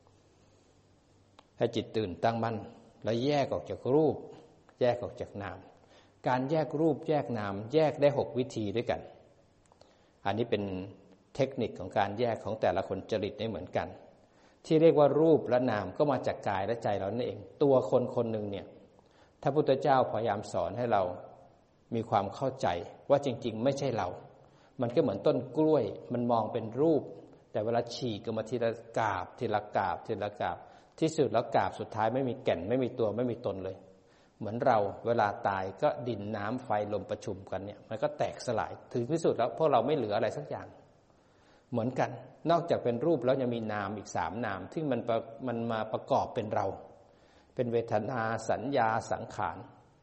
ให้จิตตื่นตั้งมั่นแล้วแยกออกจากรูปแยกออกจากนามการแยกรูปแยกนามแยกได้หกวิธีด้วยกันอันนี้เป็นเทคนิคของการแยกของแต่ละคนจริตไม่เหมือนกันที่เรียกว่ารูปและนามก็มาจากกายและใจเรานั่นเองตัวคนคนหนึ่งเนี่ยถ้าพุทธเจ้าพยายามสอนให้เรามีความเข้าใจว่าจริงๆไม่ใช่เรามันก็เหมือนต้นกล้วยมันมองเป็นรูปแต่เวลาฉีกก็มาทีละกาบทีละกาบทีละกาบที่สุดแล้วกาบสุดท้ายไม่มีแก่นไม่มีตัวไม่มีตนเลยเหมือนเราเวลาตายก็ดินน้ำไฟลมประชุมกันเนี่ยมันก็แตกสลายถึงที่สุดแล้วพวกเราไม่เหลืออะไรสักอย่างเหมือนกันนอกจากเป็นรูปแล้วยังมีนามอีกสามนามที่มันมันมาประกอบเป็นเราเป็นเวทนาสัญญาสังขาร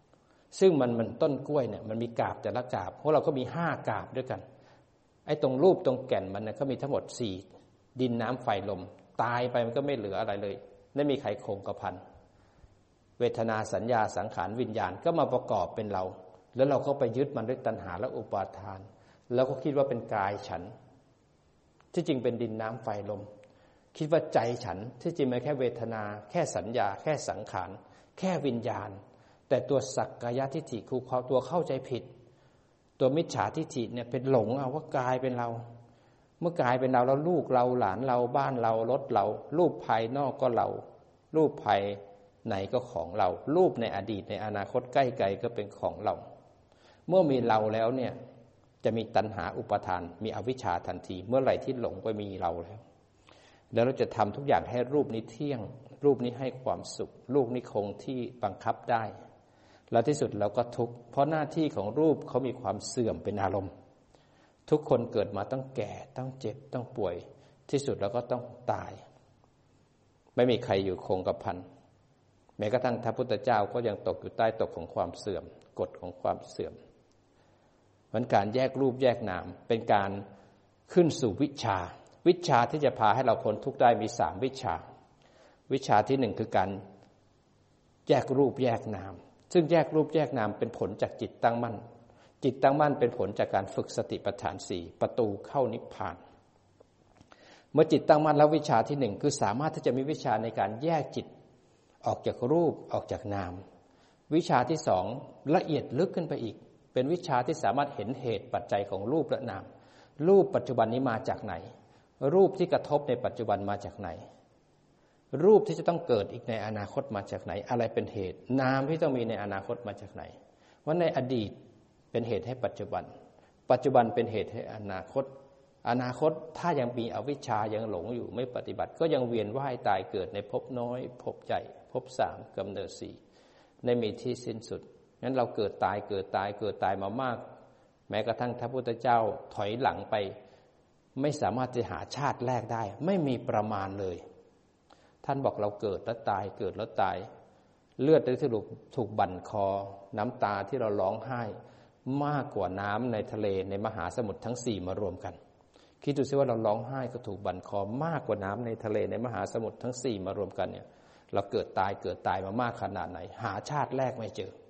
ซึ่งมันมันต้นกล้วยเนี่ยมันมีกาบแต่ละกาบเพราะเราก็มีห้ากาบด้วยกันไอ้ตรงรูปตรงแก่นมันเนี่ยก็มีทั้งหมดสี่ดินน้ำไฟลมตายไปมันก็ไม่เหลืออะไรเลยไม่มีใครคงกระพันเวทนาสัญญาสังขารวิญญาณก็มาประกอบเป็นเราแล้วเราก็ไปยึดมันด้วยตัณหาและอุปาทานแล้วก็คิดว่าเป็นกายฉันที่จริงเป็นดินน้ำไฟลมคิดว่าใจฉันที่จริงมันแค่เวทนาแค่สัญญาแค่สังขารแค่วิญญาณแต่ตัวสักกายทิฏฐิคือตัวเข้าใจผิดตัวมิจฉาทิฏฐิเนี่ยเป็นหลงเอาว่ากายเป็นเราเมื่อกายเป็นเราแล้วลูกเราหลานเราบ้านเรารถเรารูปภายนอกก็เรารูปภายในก็ของเรารูปในอดีตในอนาคตใกล้ไกลก็เป็นของเราเมื่อมีเราแล้วเนี่ยจะมีตัณหาอุปาทานมีอวิชชาทันทีเมื่อไหร่ที่หลงไปมีเราแล้วแล้วเราจะทำทุกอย่างให้รูปนี้เที่ยงรูปนี้ให้ความสุขรูปนี้คงที่บังคับได้แล้วที่สุดเราก็ทุกข์เพราะหน้าที่ของรูปเขามีความเสื่อมเป็นอารมณ์ทุกคนเกิดมาต้องแก่ต้องเจ็บต้องป่วยที่สุดเราก็ต้องตายไม่มีใครอยู่คงกระพันแม้กระทั่งพระพุทธเจ้าก็ยังตกอยู่ใต้ตกของความเสื่อมกฎของความเสื่อมมันการแยกรูปแยกนามเป็นการขึ้นสู่วิชาวิชาที่จะพาให้เราพ้นทุกข์ได้มีสามวิชาวิชาที่หนึ่งคือการแยกรูปแยกนามซึ่งแยกรูปแยกนามเป็นผลจากจิตตั้งมั่นจิตตั้งมั่นเป็นผลจากการฝึกสติปัฏฐานสี่ประตูเข้านิพพานเมื่อจิตตั้งมั่นแล้ววิชาที่หนึ่งคือสามารถที่จะมีวิชาในการแยกจิตออกจากรูปออกจากนามวิชาที่สองละเอียดลึกขึ้นไปอีกเป็นวิชาที่สามารถเห็นเหตุปัจจัยของรูปและนามรูปปัจจุบันนี้มาจากไหนรูปที่กระทบในปัจจุบันมาจากไหนรูปที่จะต้องเกิดอีกในอนาคตมาจากไหนอะไรเป็นเหตุนามที่ต้องมีในอนาคตมาจากไหนว่าในอดีตเป็นเหตุให้ปัจจุบันปัจจุบันเป็นเหตุให้อนาคตอนาคตถ้ายังมีอวิชชายังหลงอยู่ไม่ปฏิบัติก็ยังเวียนว่ายตายเกิดในภพน้อยภพใหญ่ภพสามกำเนิดสี่ไม่มีที่สิ้นสุดงั้นเราเกิดตายเกิดตายเกิดตายมามากแม้กระทั่งพระพุทธเจ้าถอยหลังไปไม่สามารถจะหาชาติแรกได้ไม่มีประมาณเลยท่านบอกเราเกิดแล้วตายเกิดแล้วตายเลือดที่ถูกถูกบั่นคอน้ำตาที่เราร้องไห้มากกว่าน้ำในทะเลในมหาสมุทรทั้งสี่มารวมกันคิดดูซิว่าเราร้องไห้ก็ถูกบั่นคอมากกว่าน้ำในทะเลในมหาสมุทรทั้งสี่มารวมกันเนี่ยเราเกิดตายเกิดตายมามากขนาดไหนหาชาติแรกไม่เจอ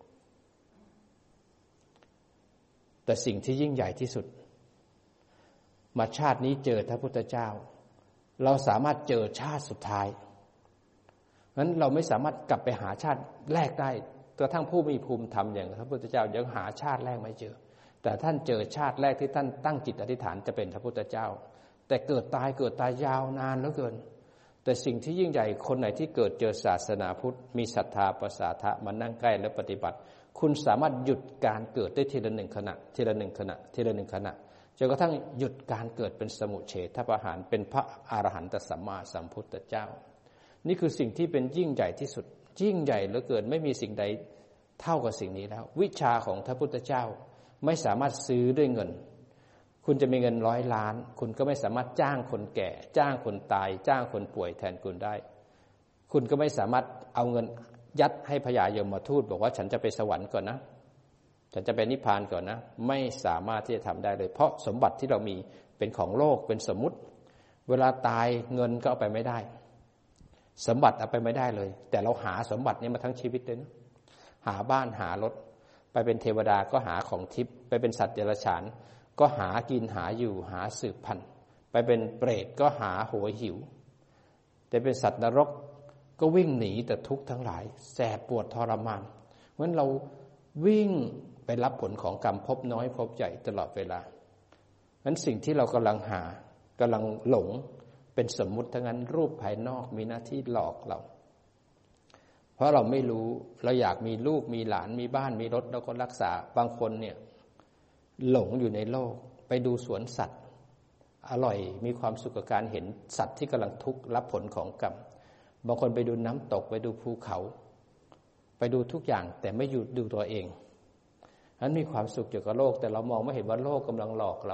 แต่สิ่งที่ยิ่งใหญ่ที่สุดมาชาตินี้เจอพระพุทธเจ้าเราสามารถเจอชาติสุดท้ายงั้นเราไม่สามารถกลับไปหาชาติแรกได้กระทั่งผู้มีภูมิธรรมอย่างพระพุทธเจ้ายังหาชาติแรกไม่เจอแต่ท่านเจอชาติแรกที่ท่านตั้งจิตอธิษฐานจะเป็นพระพุทธเจ้าแต่เกิดตายเกิดตายยาวนานเหลือเกินแต่สิ่งที่ยิ่งใหญ่คนไหนที่เกิดเจอศาสนาพุทธมีศรัทธาประสาทะมานั่งใกล้และปฏิบัติคุณสามารถหยุดการเกิดได้ทีละหนึ่งขณะทีละหนึ่งขณะทีละหนึ่งขณะจนกระทั่งหยุดการเกิดเป็นสมุเฉทประหารเป็นพระอรหันตสัมมาสัมพุทธเจ้านี่คือสิ่งที่เป็นยิ่งใหญ่ที่สุดยิ่งใหญ่เหลือเกินไม่มีสิ่งใดเท่ากับสิ่งนี้แล้ววิชาของพระพุทธเจ้าไม่สามารถซื้อด้วยเงินคุณจะมีเงินร้อยล้านคุณก็ไม่สามารถจ้างคนแก่จ้างคนตายจ้างคนป่วยแทนคุณได้คุณก็ไม่สามารถเอาเงินยัดให้พญายมทูตบอกว่าฉันจะไปสวรรค์ก่อนนะฉันจะไปนิพพานก่อนนะไม่สามารถที่จะทำได้เลยเพราะสมบัติที่เรามีเป็นของโลกเป็นสมมุติเวลาตายเงินก็เอาไปไม่ได้สมบัติเอาไปไม่ได้เลยแต่เราหาสมบัตินี้มาทั้งชีวิตเลยนะหาบ้านหารถไปเป็นเทวดาก็หาของทิพย์ไปเป็นสัตว์เดรัจฉานก็หากินหาอยู่หาสืบพันธุ์ไปเป็นเปรตก็หาโหยหิวแต่เป็นสัตว์นรกก็วิ่งหนีแต่ทุกข์ทั้งหลายแสบปวดทรมานเพราะฉะนั้นเราวิ่งไปรับผลของกรรมพบน้อยพบใหญ่ตลอดเวลานั้นสิ่งที่เรากำลังหากำลังหลงเป็นสมมุติทั้งนั้นรูปภายนอกมีหน้าที่หลอกเราเพราะเราไม่รู้เราอยากมีลูกมีหลานมีบ้านมีรถเราก็รักษาบางคนเนี่ยหลงอยู่ในโลกไปดูสวนสัตว์อร่อยมีความสุขกับการเห็นสัตว์ที่กำลังทุกข์รับผลของกรรมบางคนไปดูน้ำตกไปดูภูเขาไปดูทุกอย่างแต่ไม่หยุดดูตัวเองนั้นมีความสุขเกี่ยวกับโลกแต่เรามองไม่เห็นว่าโลกกำลังหลอกเรา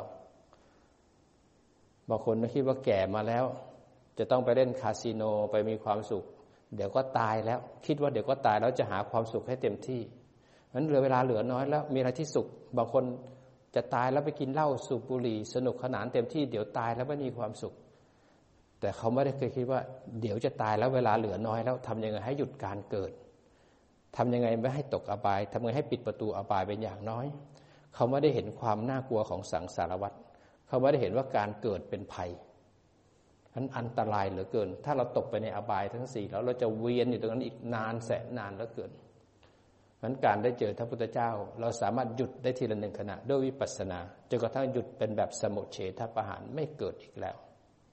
บางคนคิดว่าแก่มาแล้วจะต้องไปเล่นคาสิโนไปมีความสุขเดี๋ยวก็ตายแล้วคิดว่าเดี๋ยวก็ตายแล้วจะหาความสุขให้เต็มที่นั้นเหลือเวลาเหลือน้อยแล้วมีอะไรที่สุขบางคนจะตายแล้วไปกินเหล้าสูบบุหรี่สนุกสนานเต็มที่เดี๋ยวตายแล้วไม่มีความสุขแต่เขาไม่ได้เคยคิดว่าเดี๋ยวจะตายแล้วเวลาเหลือน้อยแล้วทำยังไงให้หยุดการเกิดทำยังไงไม่ให้ตกอบายทำยังไงให้ปิดประตูอบายเป็นอย่างน้อยเขาไม่ได้เห็นความน่ากลัวของสังสารวัฏเขาไม่ได้เห็นว่าการเกิดเป็นภัยนั้นอันตรายเหลือเกินถ้าเราตกไปในอบายทั้งสี่แล้วเราจะเวียนอยู่ตรงนั้นอีกนานแสนนานเหลือเกินนั้นการได้เจอพระพุทธเจ้าเราสามารถหยุดได้ทีละหนึ่งขณะด้วยวิปัสสนาจนกระทั่งหยุดเป็นแบบสมุจเฉทประหารไม่เกิดอีกแล้ว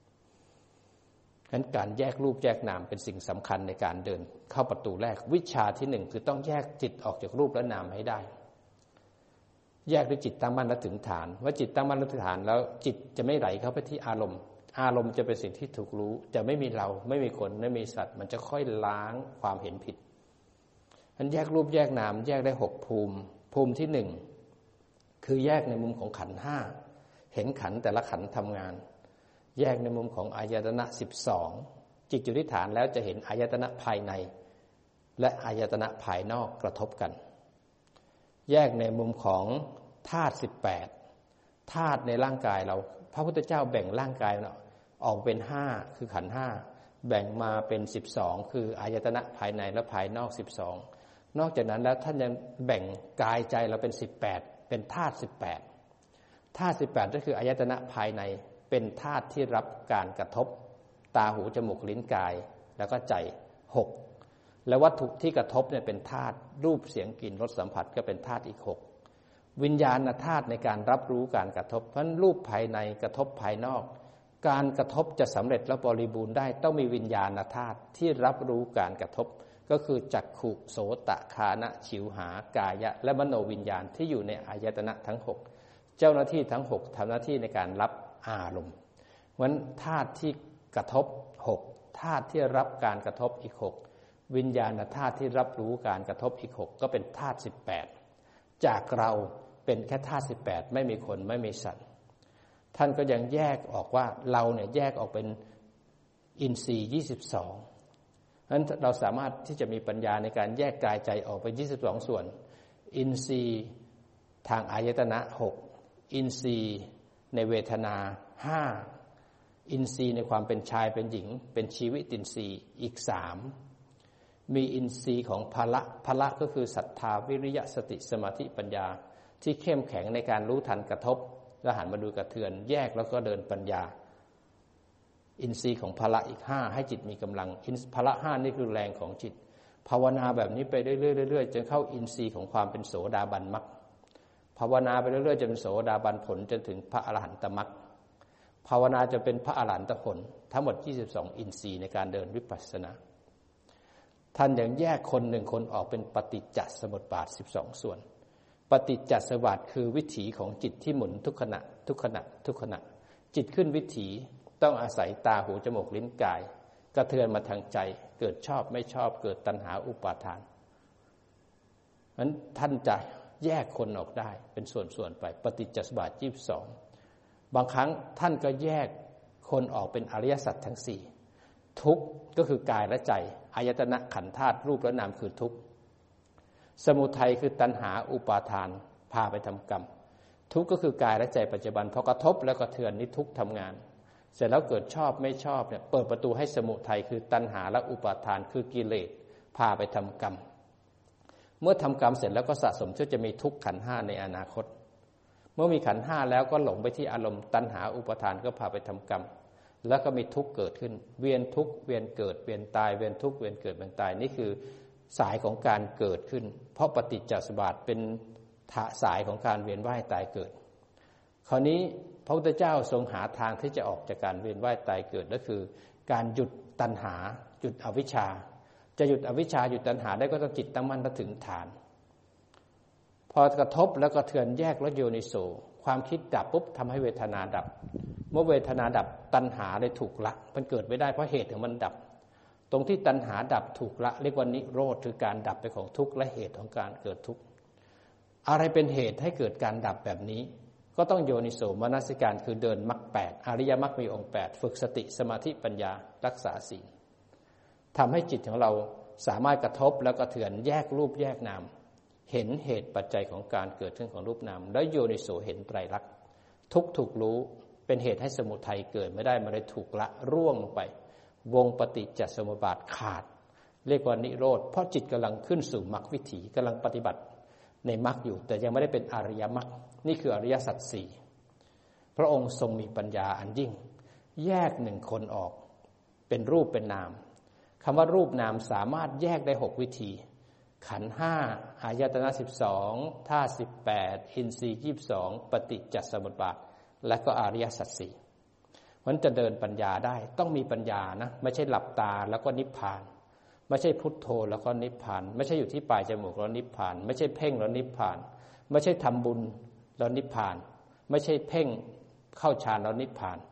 นั้นการแยกรูปแยกนามเป็นสิ่งสำคัญในการเดินเข้าประตูแรกวิชาที่หนึ่งคือต้องแยกจิตออกจากรูปและนามให้ได้แยกด้วยจิตตั้งมั่นและถึงฐานว่าจิตตั้งมั่นและถึงฐานแล้วจิตจะไม่ไหลเข้าไปที่อารมณ์อารมณ์จะเป็นสิ่งที่ถูกรู้จะไม่มีเราไม่มีคนไม่มีสัตว์มันจะค่อยล้างความเห็นผิดนั้นแยกรูปแยกนามแยกได้หกภูมิภูมิที่หนึ่งคือแยกในมุมของขันธ์ห้าเห็นขันธ์แต่ละขันธ์ทำงานแยกในมุมของอายตนะสิบสองจิตอยู่ที่ฐานแล้วจะเห็นอายตนะภายในและอายตนะภายนอกกระทบกันแยกในมุมของธาตุสิบแปดธาตุในร่างกายเราพระพุทธเจ้าแบ่งร่างกายเราออกเป็นห้าคือขันธ์ห้าแบ่งมาเป็นสิบสองคืออายตนะภายในและภายนอกสิบสองนอกจากนั้นแล้วท่านยังแบ่งกายใจเราเป็นสิบแปดเป็นธาตุสิบแปดธาตุสิบแปดก็คืออายตนะภายในเป็นธาตุที่รับการกระทบตาหูจมูกลิ้นกายแล้วก็ใจหกและวัตถุที่กระทบเนี่ยเป็นธาตุรูปเสียงกลิ่นรสสัมผัสก็เป็นธาตุอีกหกวิญญาณธาตุในการรับรู้การกระทบเพราะรูปภายในกระทบภายนอกการกระทบจะสำเร็จและบริบูรณ์ได้ต้องมีวิญญาณธาตุที่รับรู้การกระทบก็คือจักขุโสตคานะชิวหากายะและมโนวิญญาณที่อยู่ในอายตนะทั้งหกเจ้าหน้าที่ทั้งหกทำหน้าที่ในการรับอารมณ์เพราะฉะนั้นธาตุที่กระทบหกธาตุที่รับการกระทบอีกหกวิญญาณธาตุที่รับรู้การกระทบอีกหกก็เป็นธาตุสิบแปดจากเราเป็นแค่ธาตุสิบแปดไม่มีคนไม่มีสัตว์ท่านก็ยังแยกออกว่าเราเนี่ยแยกออกเป็นอินทรีย์ยี่สิบสองเพราะฉะนั้นเราสามารถที่จะมีปัญญาในการแยกกายใจออกเป็นยี่สิบสองส่วนอินทรีย์ทางอายตนะหกอินทรีย์ในเวทนาห้าอินทรีย์ในความเป็นชายเป็นหญิงเป็นชีวิตินทรีย์อีกสามมีอินทรีย์ของพละพละก็คือศรัทธาวิริยะสติสมาธิปัญญาที่เข้มแข็งในการรู้ทันกระทบแล้วหันมาดูกระเทือนแยกแล้วก็เดินปัญญาอินทรีย์ของพละอีกห้าให้จิตมีกำลังพละห้านี่คือแรงของจิตภาวนาแบบนี้ไปเรื่อยๆจนเข้าอินทรีย์ของความเป็นโสดาบันมรรคภาวนาไปเรื่อยๆจนเป็นโสดาบันผลจนถึงพระอรหันตมรรคภาวนาจะเป็นพระอรหันตผลทั้งหมดยี่สิบสองอินทรีย์ในการเดินวิปัสสนาท่านยังแยกคนหนึ่งคนออกเป็นปฏิจจสมุปบาทสิบสองส่วนปฏิจจสมุปบาทคือวิถีของจิตที่หมุนทุกขณะทุกขณะทุกขณะจิตขึ้นวิถีต้องอาศัยตาหูจมูกลิ้นกายกระเทือนมาทางใจเกิดชอบไม่ชอบเกิดตัณหาอุปาทานนั้นท่านจะแยกคนออกได้เป็นส่วนๆไปปฏิจจสมุปบาทยี่สิบสองบางครั้งท่านก็แยกคนออกเป็นอริยสัจทั้งสี่ทุกข์ก็คือกายและใจอายตนะขันธ์ธาตุรูปและนามคือทุกข์สมุทัยคือตัณหาอุปาทานพาไปทำกรรมทุกข์ก็คือกายและใจปัจจุบันพอกระทบแล้วก็เทือนนี่ทุกข์ทำงานเสร็จแล้วเกิดชอบไม่ชอบเนี่ยเปิดประตูให้สมุทัยคือตัณหาและอุปาทานคือกิเลสพาไปทำกรรมเมื่อทำกรรมเสร็จแล้วก็สะสมจนจะมีทุกข์ขันธ์ห้าในอนาคตเมื่อมีขันธ์ห้าแล้วก็หลงไปที่อารมณ์ตัณหาอุปาทานก็พาไปทำกรรมแล้วก็มีทุกข์เกิดขึ้นเวียนทุกข์เวียนเกิดเวียนตายเวียนทุกข์เวียนเกิดเวียนตายนี่คือสายของการเกิดขึ้นเพราะปฏิจจสมุปบาทเป็นสายของการเวียนว่ายตายเกิดคราวนี้พระพุทธเจ้าทรงหาทางที่จะออกจากการเวียนว่ายตายเกิดก็คือการหยุดตัณหาหยุดอวิชชาจะหยุดอวิชชาหยุดตัณหาได้ก็ต้องจิตตั้งมั่นถึงฐานพอกระทบแล้วก็เทือนแยกแล้วโยนิโสความคิดดับปุ๊บทำให้เวทนาดับเมื่อเวทนาดับตัณหาเลยถูกละมันเกิดไม่ได้เพราะเหตุของมันดับตรงที่ตัณหาดับถูกละเรียกว่านิโรธคือการดับไปของทุกข์และเหตุของการเกิดทุกข์อะไรเป็นเหตุให้เกิดการดับแบบนี้ก็ต้องโยนิโสมนสิการคือเดินมรรคแปดอริยมรรคมีองค์แปดฝึกสติสมาธิปัญญารักษาศีลทำให้จิตของเราสามารถกระทบแล้วก็เทือนแยกรูปแยกนามเห็นเหตุปัจจัยของการเกิดขึ้นของรูปนามแล้วโยนิโสเห็นไตรลักษณ์ทุกถูกรู้เป็นเหตุให้สมุทัยเกิดไม่ได้มันเลยถูกละร่วงลงไปวงปฏิจจสมุปบาทขาดเรียกว่านิโรธเพราะจิตกำลังขึ้นสู่มรรควิถีกำลังปฏิบัติในมรรคอยู่แต่ยังไม่ได้เป็นอริยมรรคนี่คืออริยสัจสี่พระองค์ทรงมีปัญญาอันยิ่งแยกหนึ่งคนออกเป็นรูปเป็นนามคำว่ารูปนามสามารถแยกได้หกวิธีขันธ์ห้าอายตนะสิบสองธาตุสิบแปดอินทรีย์ยี่สิบสองปฏิจจสมุปบาทและก็อริยสัจสี่มันจะเดินปัญญาได้ต้องมีปัญญานะไม่ใช่หลับตาแล้วก็นิพพานไม่ใช่พุทโธแล้วก็นิพพานไม่ใช่อยู่ที่ปลายจมูกแล้วนิพพานไม่ใช่เพ่งแล้วนิพพานไม่ใช่ทำบุญแล้วนิพพานไม่ใช่เพ่งเข้าฌานแล้วนิพพาน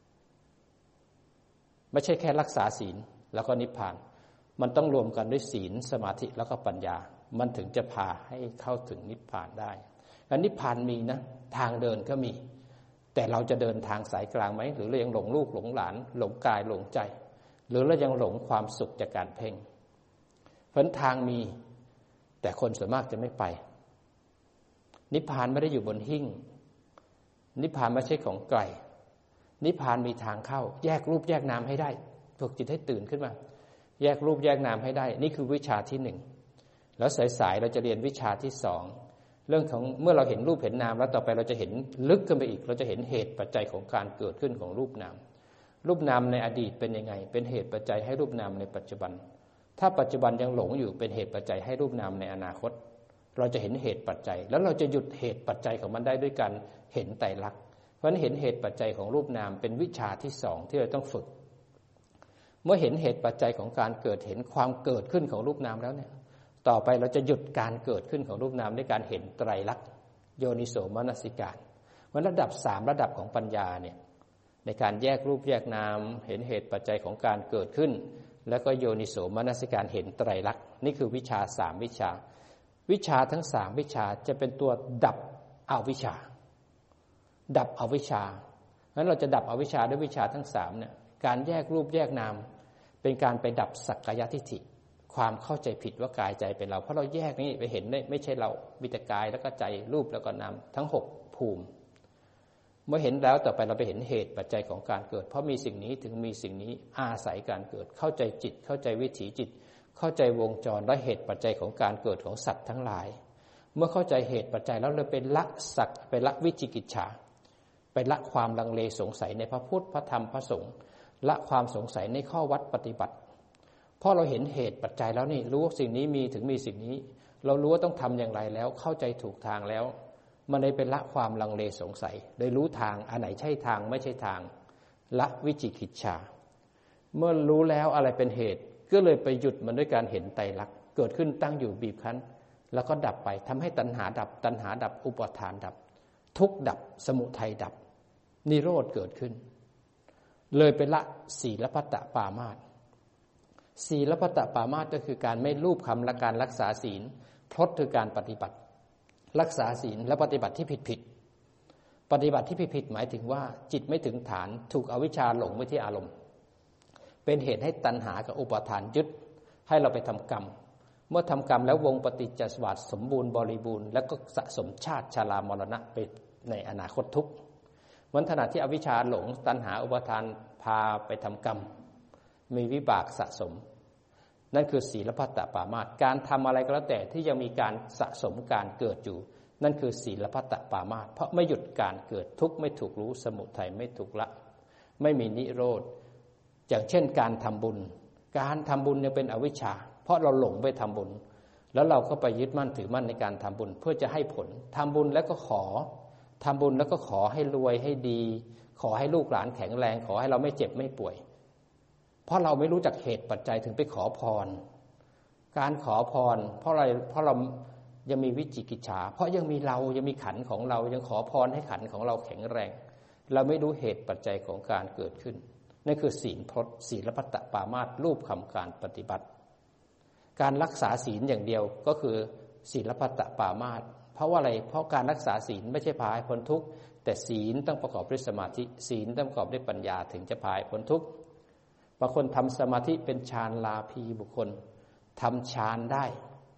ไม่ใช่แค่รักษาศีลแล้วก็นิพพานมันต้องรวมกันด้วยศีลสมาธิแล้วก็ปัญญามันถึงจะพาให้เข้าถึงนิพพานได้และนิพพานมีนะทางเดินก็มีแต่เราจะเดินทางสายกลางไหมหรือเรายังหลงลูกหลงหลานหลงกายหลงใจหรือเรายังหลงความสุขจากการเพ่งเพราะทางมีแต่คนส่วนมากจะไม่ไปนิพพานไม่ได้อยู่บนหิ้งนิพพานไม่ใช่ของไกลนิพพานมีทางเข้าแยกรูปแยกนามให้ได้ฝึกจิตให้ตื่นขึ้นมาแยกรูปแยกนามให้ได้นี่คือวิชาที่หนึ่งแล้วสายๆเราจะเรียนวิชาที่สองเรื่องของเมื่อเราเห็นรูปเห็นนามแล้วต่อไปเราจะเห็นลึกขึ้นไปอีกเราจะเห็นเหตุปัจจัยของการเกิดขึ้นของรูปนามรูปนามในอดีตเป็นยังไงเป็นเหตุปัจจัยให้รูปนามในปัจจุบันถ้าปัจจุบันยังหลงอยู่เป็นเหตุปัจจัยให้รูปนามในอนาคตเราจะเห็นเหตุปัจจัยแล้วเราจะหยุดเหตุปัจจัยของมันได้ด้วยการเห็นไตรลักษณ์เพราะฉะนั้นเห็นเหตุปัจจัยของรูปนามเป็นวิชาที่สองที่เราต้องฝึกเมื่อเห็นเหตุปัจจัยของการเกิดเห็นความเกิดขึ้นของรูปนามแล้วเนี่ยต่อไปเราจะหยุดการเกิดขึ้นของรูปนามด้วยการเห็นไตรลักษณ์โยนิโสมนสิการวันระดับสามระดับของปัญญาเนี่ยในการแยกรูปแยกนามเห็นเหตุปัจจัยของการเกิดขึ้นแล้วก็โยนิโสมนสิการเห็นไตรลักษณ์นี่คือวิชาสามวิชาวิชาทั้งสามวิชาจะเป็นตัวดับอวิชชาดับอวิชชางั้นเราจะดับอวิชชาด้วยวิชาทั้งสามเนี่ยการแยกรูปแยกนามเป็นการไปดับสักกายทิฏฐิความเข้าใจผิดว่ากายใจเป็นเราเพราะเราแยกนี่ไปเห็นได้ไม่ใช่เรามีแต่กายแล้วก็ใจรูปแล้วก็นามทั้งหกภูมิเมื่อเห็นแล้วต่อไปเราไปเห็นเหตุปัจจัยของการเกิดเพราะมีสิ่งนี้ถึงมีสิ่งนี้อาศัยการเกิดเข้าใจจิตเข้าใจวิถีจิตเข้าใจวงจรและเหตุปัจจัยของการเกิดของสัตว์ทั้งหลายเมื่อเข้าใจเหตุปัจจัยแล้วเราเป็นละสักเป็นละวิจิกิจฉาไปละความลังเลสงสัยในพระพุทธพระธรรมพระสงฆ์ละความสงสัยในข้อวัดปฏิบัติเพราะเราเห็นเหตุปัจจัยแล้วนี่รู้ว่าสิ่งนี้มีถึงมีสิ่งนี้เรารู้ว่าต้องทำอย่างไรแล้วเข้าใจถูกทางแล้วมันเลยเป็นละความลังเลสงสัยได้รู้ทางอันไหนใช่ทางไม่ใช่ทางละวิจิกิจฉาเมื่อรู้แล้วอะไรเป็นเหตุก็เลยไปหยุดมันด้วยการเห็นไตรลักษณ์เกิดขึ้นตั้งอยู่บีบคั้นแล้วก็ดับไปทำให้ตัณหาดับตัณหาดับอุปาทานดับทุกข์ดับสมุทัยดับนิโรธเกิดขึ้นเลยไปละศีลพัตตปามาสศีลพัตตปามาสก็คือการไม่ลูบคำและการรักษาศีลพลดคือการปฏิบัติรักษาศีลและปฏิบัติที่ผิดผิดปฏิบัติที่ผิดผิดหมายถึงว่าจิตไม่ถึงฐานถูกอวิชชาหลงไว้ที่อารมณ์เป็นเหตุให้ตัณหากับอุปาทานยึดให้เราไปทำกรรมเมื่อทำกรรมแล้ววงปฏิจจสมุปบาทสมบูรณ์บริบูรณ์แล้วก็สะสมชาติชรามรณะไปในอนาคตทุกข์วันขณะที่อวิชชาหลงตัณหาอุปาทานพาไปทำกรรมมีวิบากสะสมนั่นคือศีลพัตตปามาสการทำอะไรก็แล้วแต่ที่ยังมีการสะสมการเกิดอยู่นั่นคือศีลพัตตปามาสเพราะไม่หยุดการเกิดทุกข์ไม่ถูกรู้สมุทัยไม่ถูกละไม่มีนิโรธอย่างเช่นการทำบุญการทำบุญยังเป็นอวิชชาเพราะเราหลงไปทำบุญแล้วเราก็ไปยึดมั่นถือมั่นในการทำบุญเพื่อจะให้ผลทำบุญแล้วก็ขอทำบุญแล้วก็ขอให้รวยให้ดีขอให้ลูกหลานแข็งแรงขอให้เราไม่เจ็บไม่ป่วยเพราะเราไม่รู้จักเหตุปัจจัยถึงไปขอพรการขอพรเพราะอะไรเพราะเรายังมีวิจิกิจฉาเพราะยังมีเรายังมีขันธ์ของเรายังขอพรให้ขันธ์ของเราแข็งแรงเราไม่รู้เหตุปัจจัยของการเกิดขึ้นนั่นคือศีลพจน์ศีลพัตตปามาสรูปคำการปฏิบัติการรักษาศีลอย่างเดียวก็คือศีลพัตตปามาสเพราะว่าอะไรเพราะการรักษาศีลไม่ใช่พาให้พ้นทุกข์แต่ศีลต้องประกอบด้วยสมาธิศีลต้องประกอบด้วยปัญญาถึงจะพาให้พ้นทุกข์บางคนทำสมาธิเป็นฌานลาภีบุคคลทำฌานได้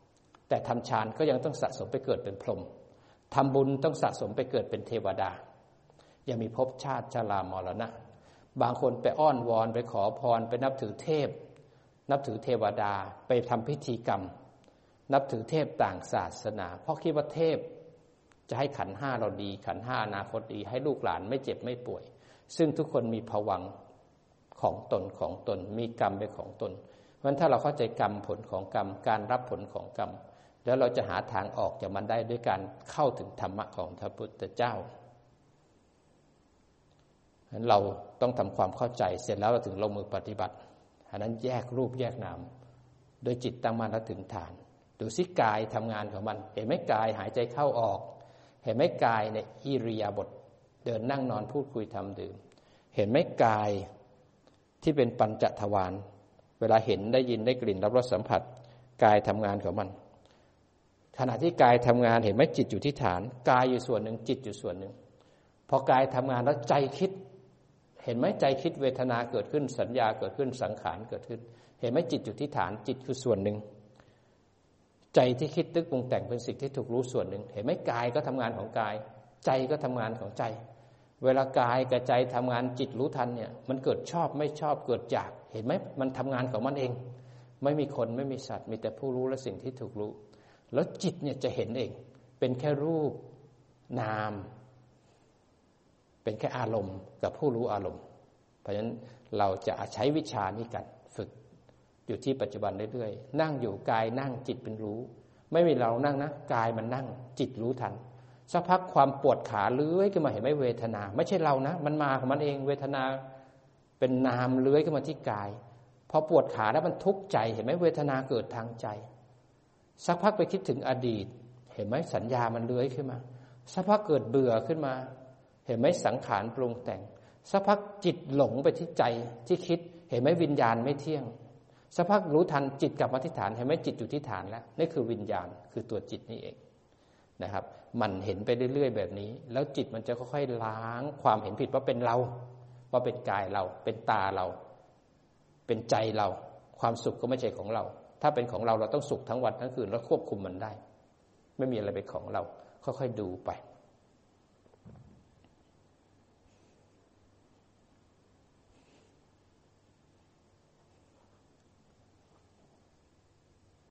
แต่ทำฌานก็ยังต้องสะสมไปเกิดเป็นพรหมทำบุญต้องสะสมไปเกิดเป็นเทวดายังมีภพชาติชรามรณะบางคนไปอ้อนวอนไปขอพรไปนับถือเทพนับถือเทวดาไปทำพิธีกรรมนับถือเทพต่างศาสนาเพราะคิดว่าเทพจะให้ขันธ์ห้าเราดีขันธ์ห้าอนาคตดีให้ลูกหลานไม่เจ็บไม่ป่วยซึ่งทุกคนมีภวังค์ของตนของตนมีกรรมเป็นของตนเพราะฉะนั้นถ้าเราเข้าใจกรรมผลของกรรมการรับผลของกรรมแล้วเราจะหาทางออกจากมันได้ด้วยการเข้าถึงธรรมะของพระพุทธเจ้าฉะนั้นเราต้องทำความเข้าใจเสร็จแล้วเราถึงลงมือปฏิบัติอันนั้นแยกรูปแยกนามโดยจิตตั้งมั่นและถึงฐานดูสิกายทำงานของมันเห็นไหมกายหายใจเข้าออกเห็นไหมกายในอิริยาบถเดินนั่งนอนพูดคุยทำดื่มเห็นไหมกายที่เป็นปัญจทวารเวลาเห็นได้ยินได้กลิ่นรับรสสัมผัสกายทำงานของมันขณะที่กายทำงานเห็นไหมจิตอยู่ที่ฐานกายอยู่ส่วนหนึ่งจิตอยู่ส่วนหนึ่งพอกายทำงานแล้วใจคิดเห็นไหมใจคิดเวทนาเกิดขึ้นสัญญาเกิดขึ้นสังขารเกิดขึ้นเห็นไหมจิตอยู่ที่ฐานจิตคือส่วนหนึ่งใจที่คิดนึกปรุงแต่งเป็นสิ่งที่ถูกรู้ส่วนหนึ่งเห็นไหมกายก็ทำงานของกายใจก็ทำงานของใจเวลากายกับใจทำงานจิตรู้ทันเนี่ยมันเกิดชอบไม่ชอบเกิดอยากเห็นไหมมันทำงานของมันเองไม่มีคนไม่มีสัตว์มีแต่ผู้รู้และสิ่งที่ถูกรู้แล้วจิตเนี่ยจะเห็นเองเป็นแค่รูปนามเป็นแค่อารมณ์กับผู้รู้อารมณ์เพราะฉะนั้นเราจะใช้วิชานี้กันฝึกอยู่ที่ปัจจุบันเรื่อยๆนั่งอยู่กายนั่งจิตเป็นรู้ไม่มีเรานั่งนะกายมันนั่งจิตรู้ทันสักพักความปวดขาเลื้อยขึ้นมาเห็นไหมเวทนาไม่ใช่เรานะมันมาของมันเองเวทนาเป็นนามเลื้อยขึ้นมาที่กายพอปวดขาแล้วมันทุกข์ใจเห็นไหมเวทนาเกิดทางใจสักพักไปคิดถึงอดีตเห็นไหมสัญญามันเลื้อยขึ้นมาสักพักเกิดเบื่อขึ้นมาเห็นไหมสังขารปรุงแต่งสักพักจิตหลงไปที่ใจที่คิดเห็นไหมวิญญาณไม่เที่ยงสักพักรู้ทันจิตกลับมาที่ฐานเห็นไหมจิตอยู่ที่ฐานแล้วนี่คือวิญญาณคือตัวจิตนี่เองนะครับมันเห็นไปเรื่อยๆแบบนี้แล้วจิตมันจะค่อยๆล้างความเห็นผิดว่าเป็นเราว่าเป็นกายเราเป็นตาเราเป็นใจเราความสุขก็ไม่ใช่ของเราถ้าเป็นของเราเราต้องสุขทั้งวันทั้งคืนแล้วควบคุมมันได้ไม่มีอะไรเป็นของเราค่อยๆดูไป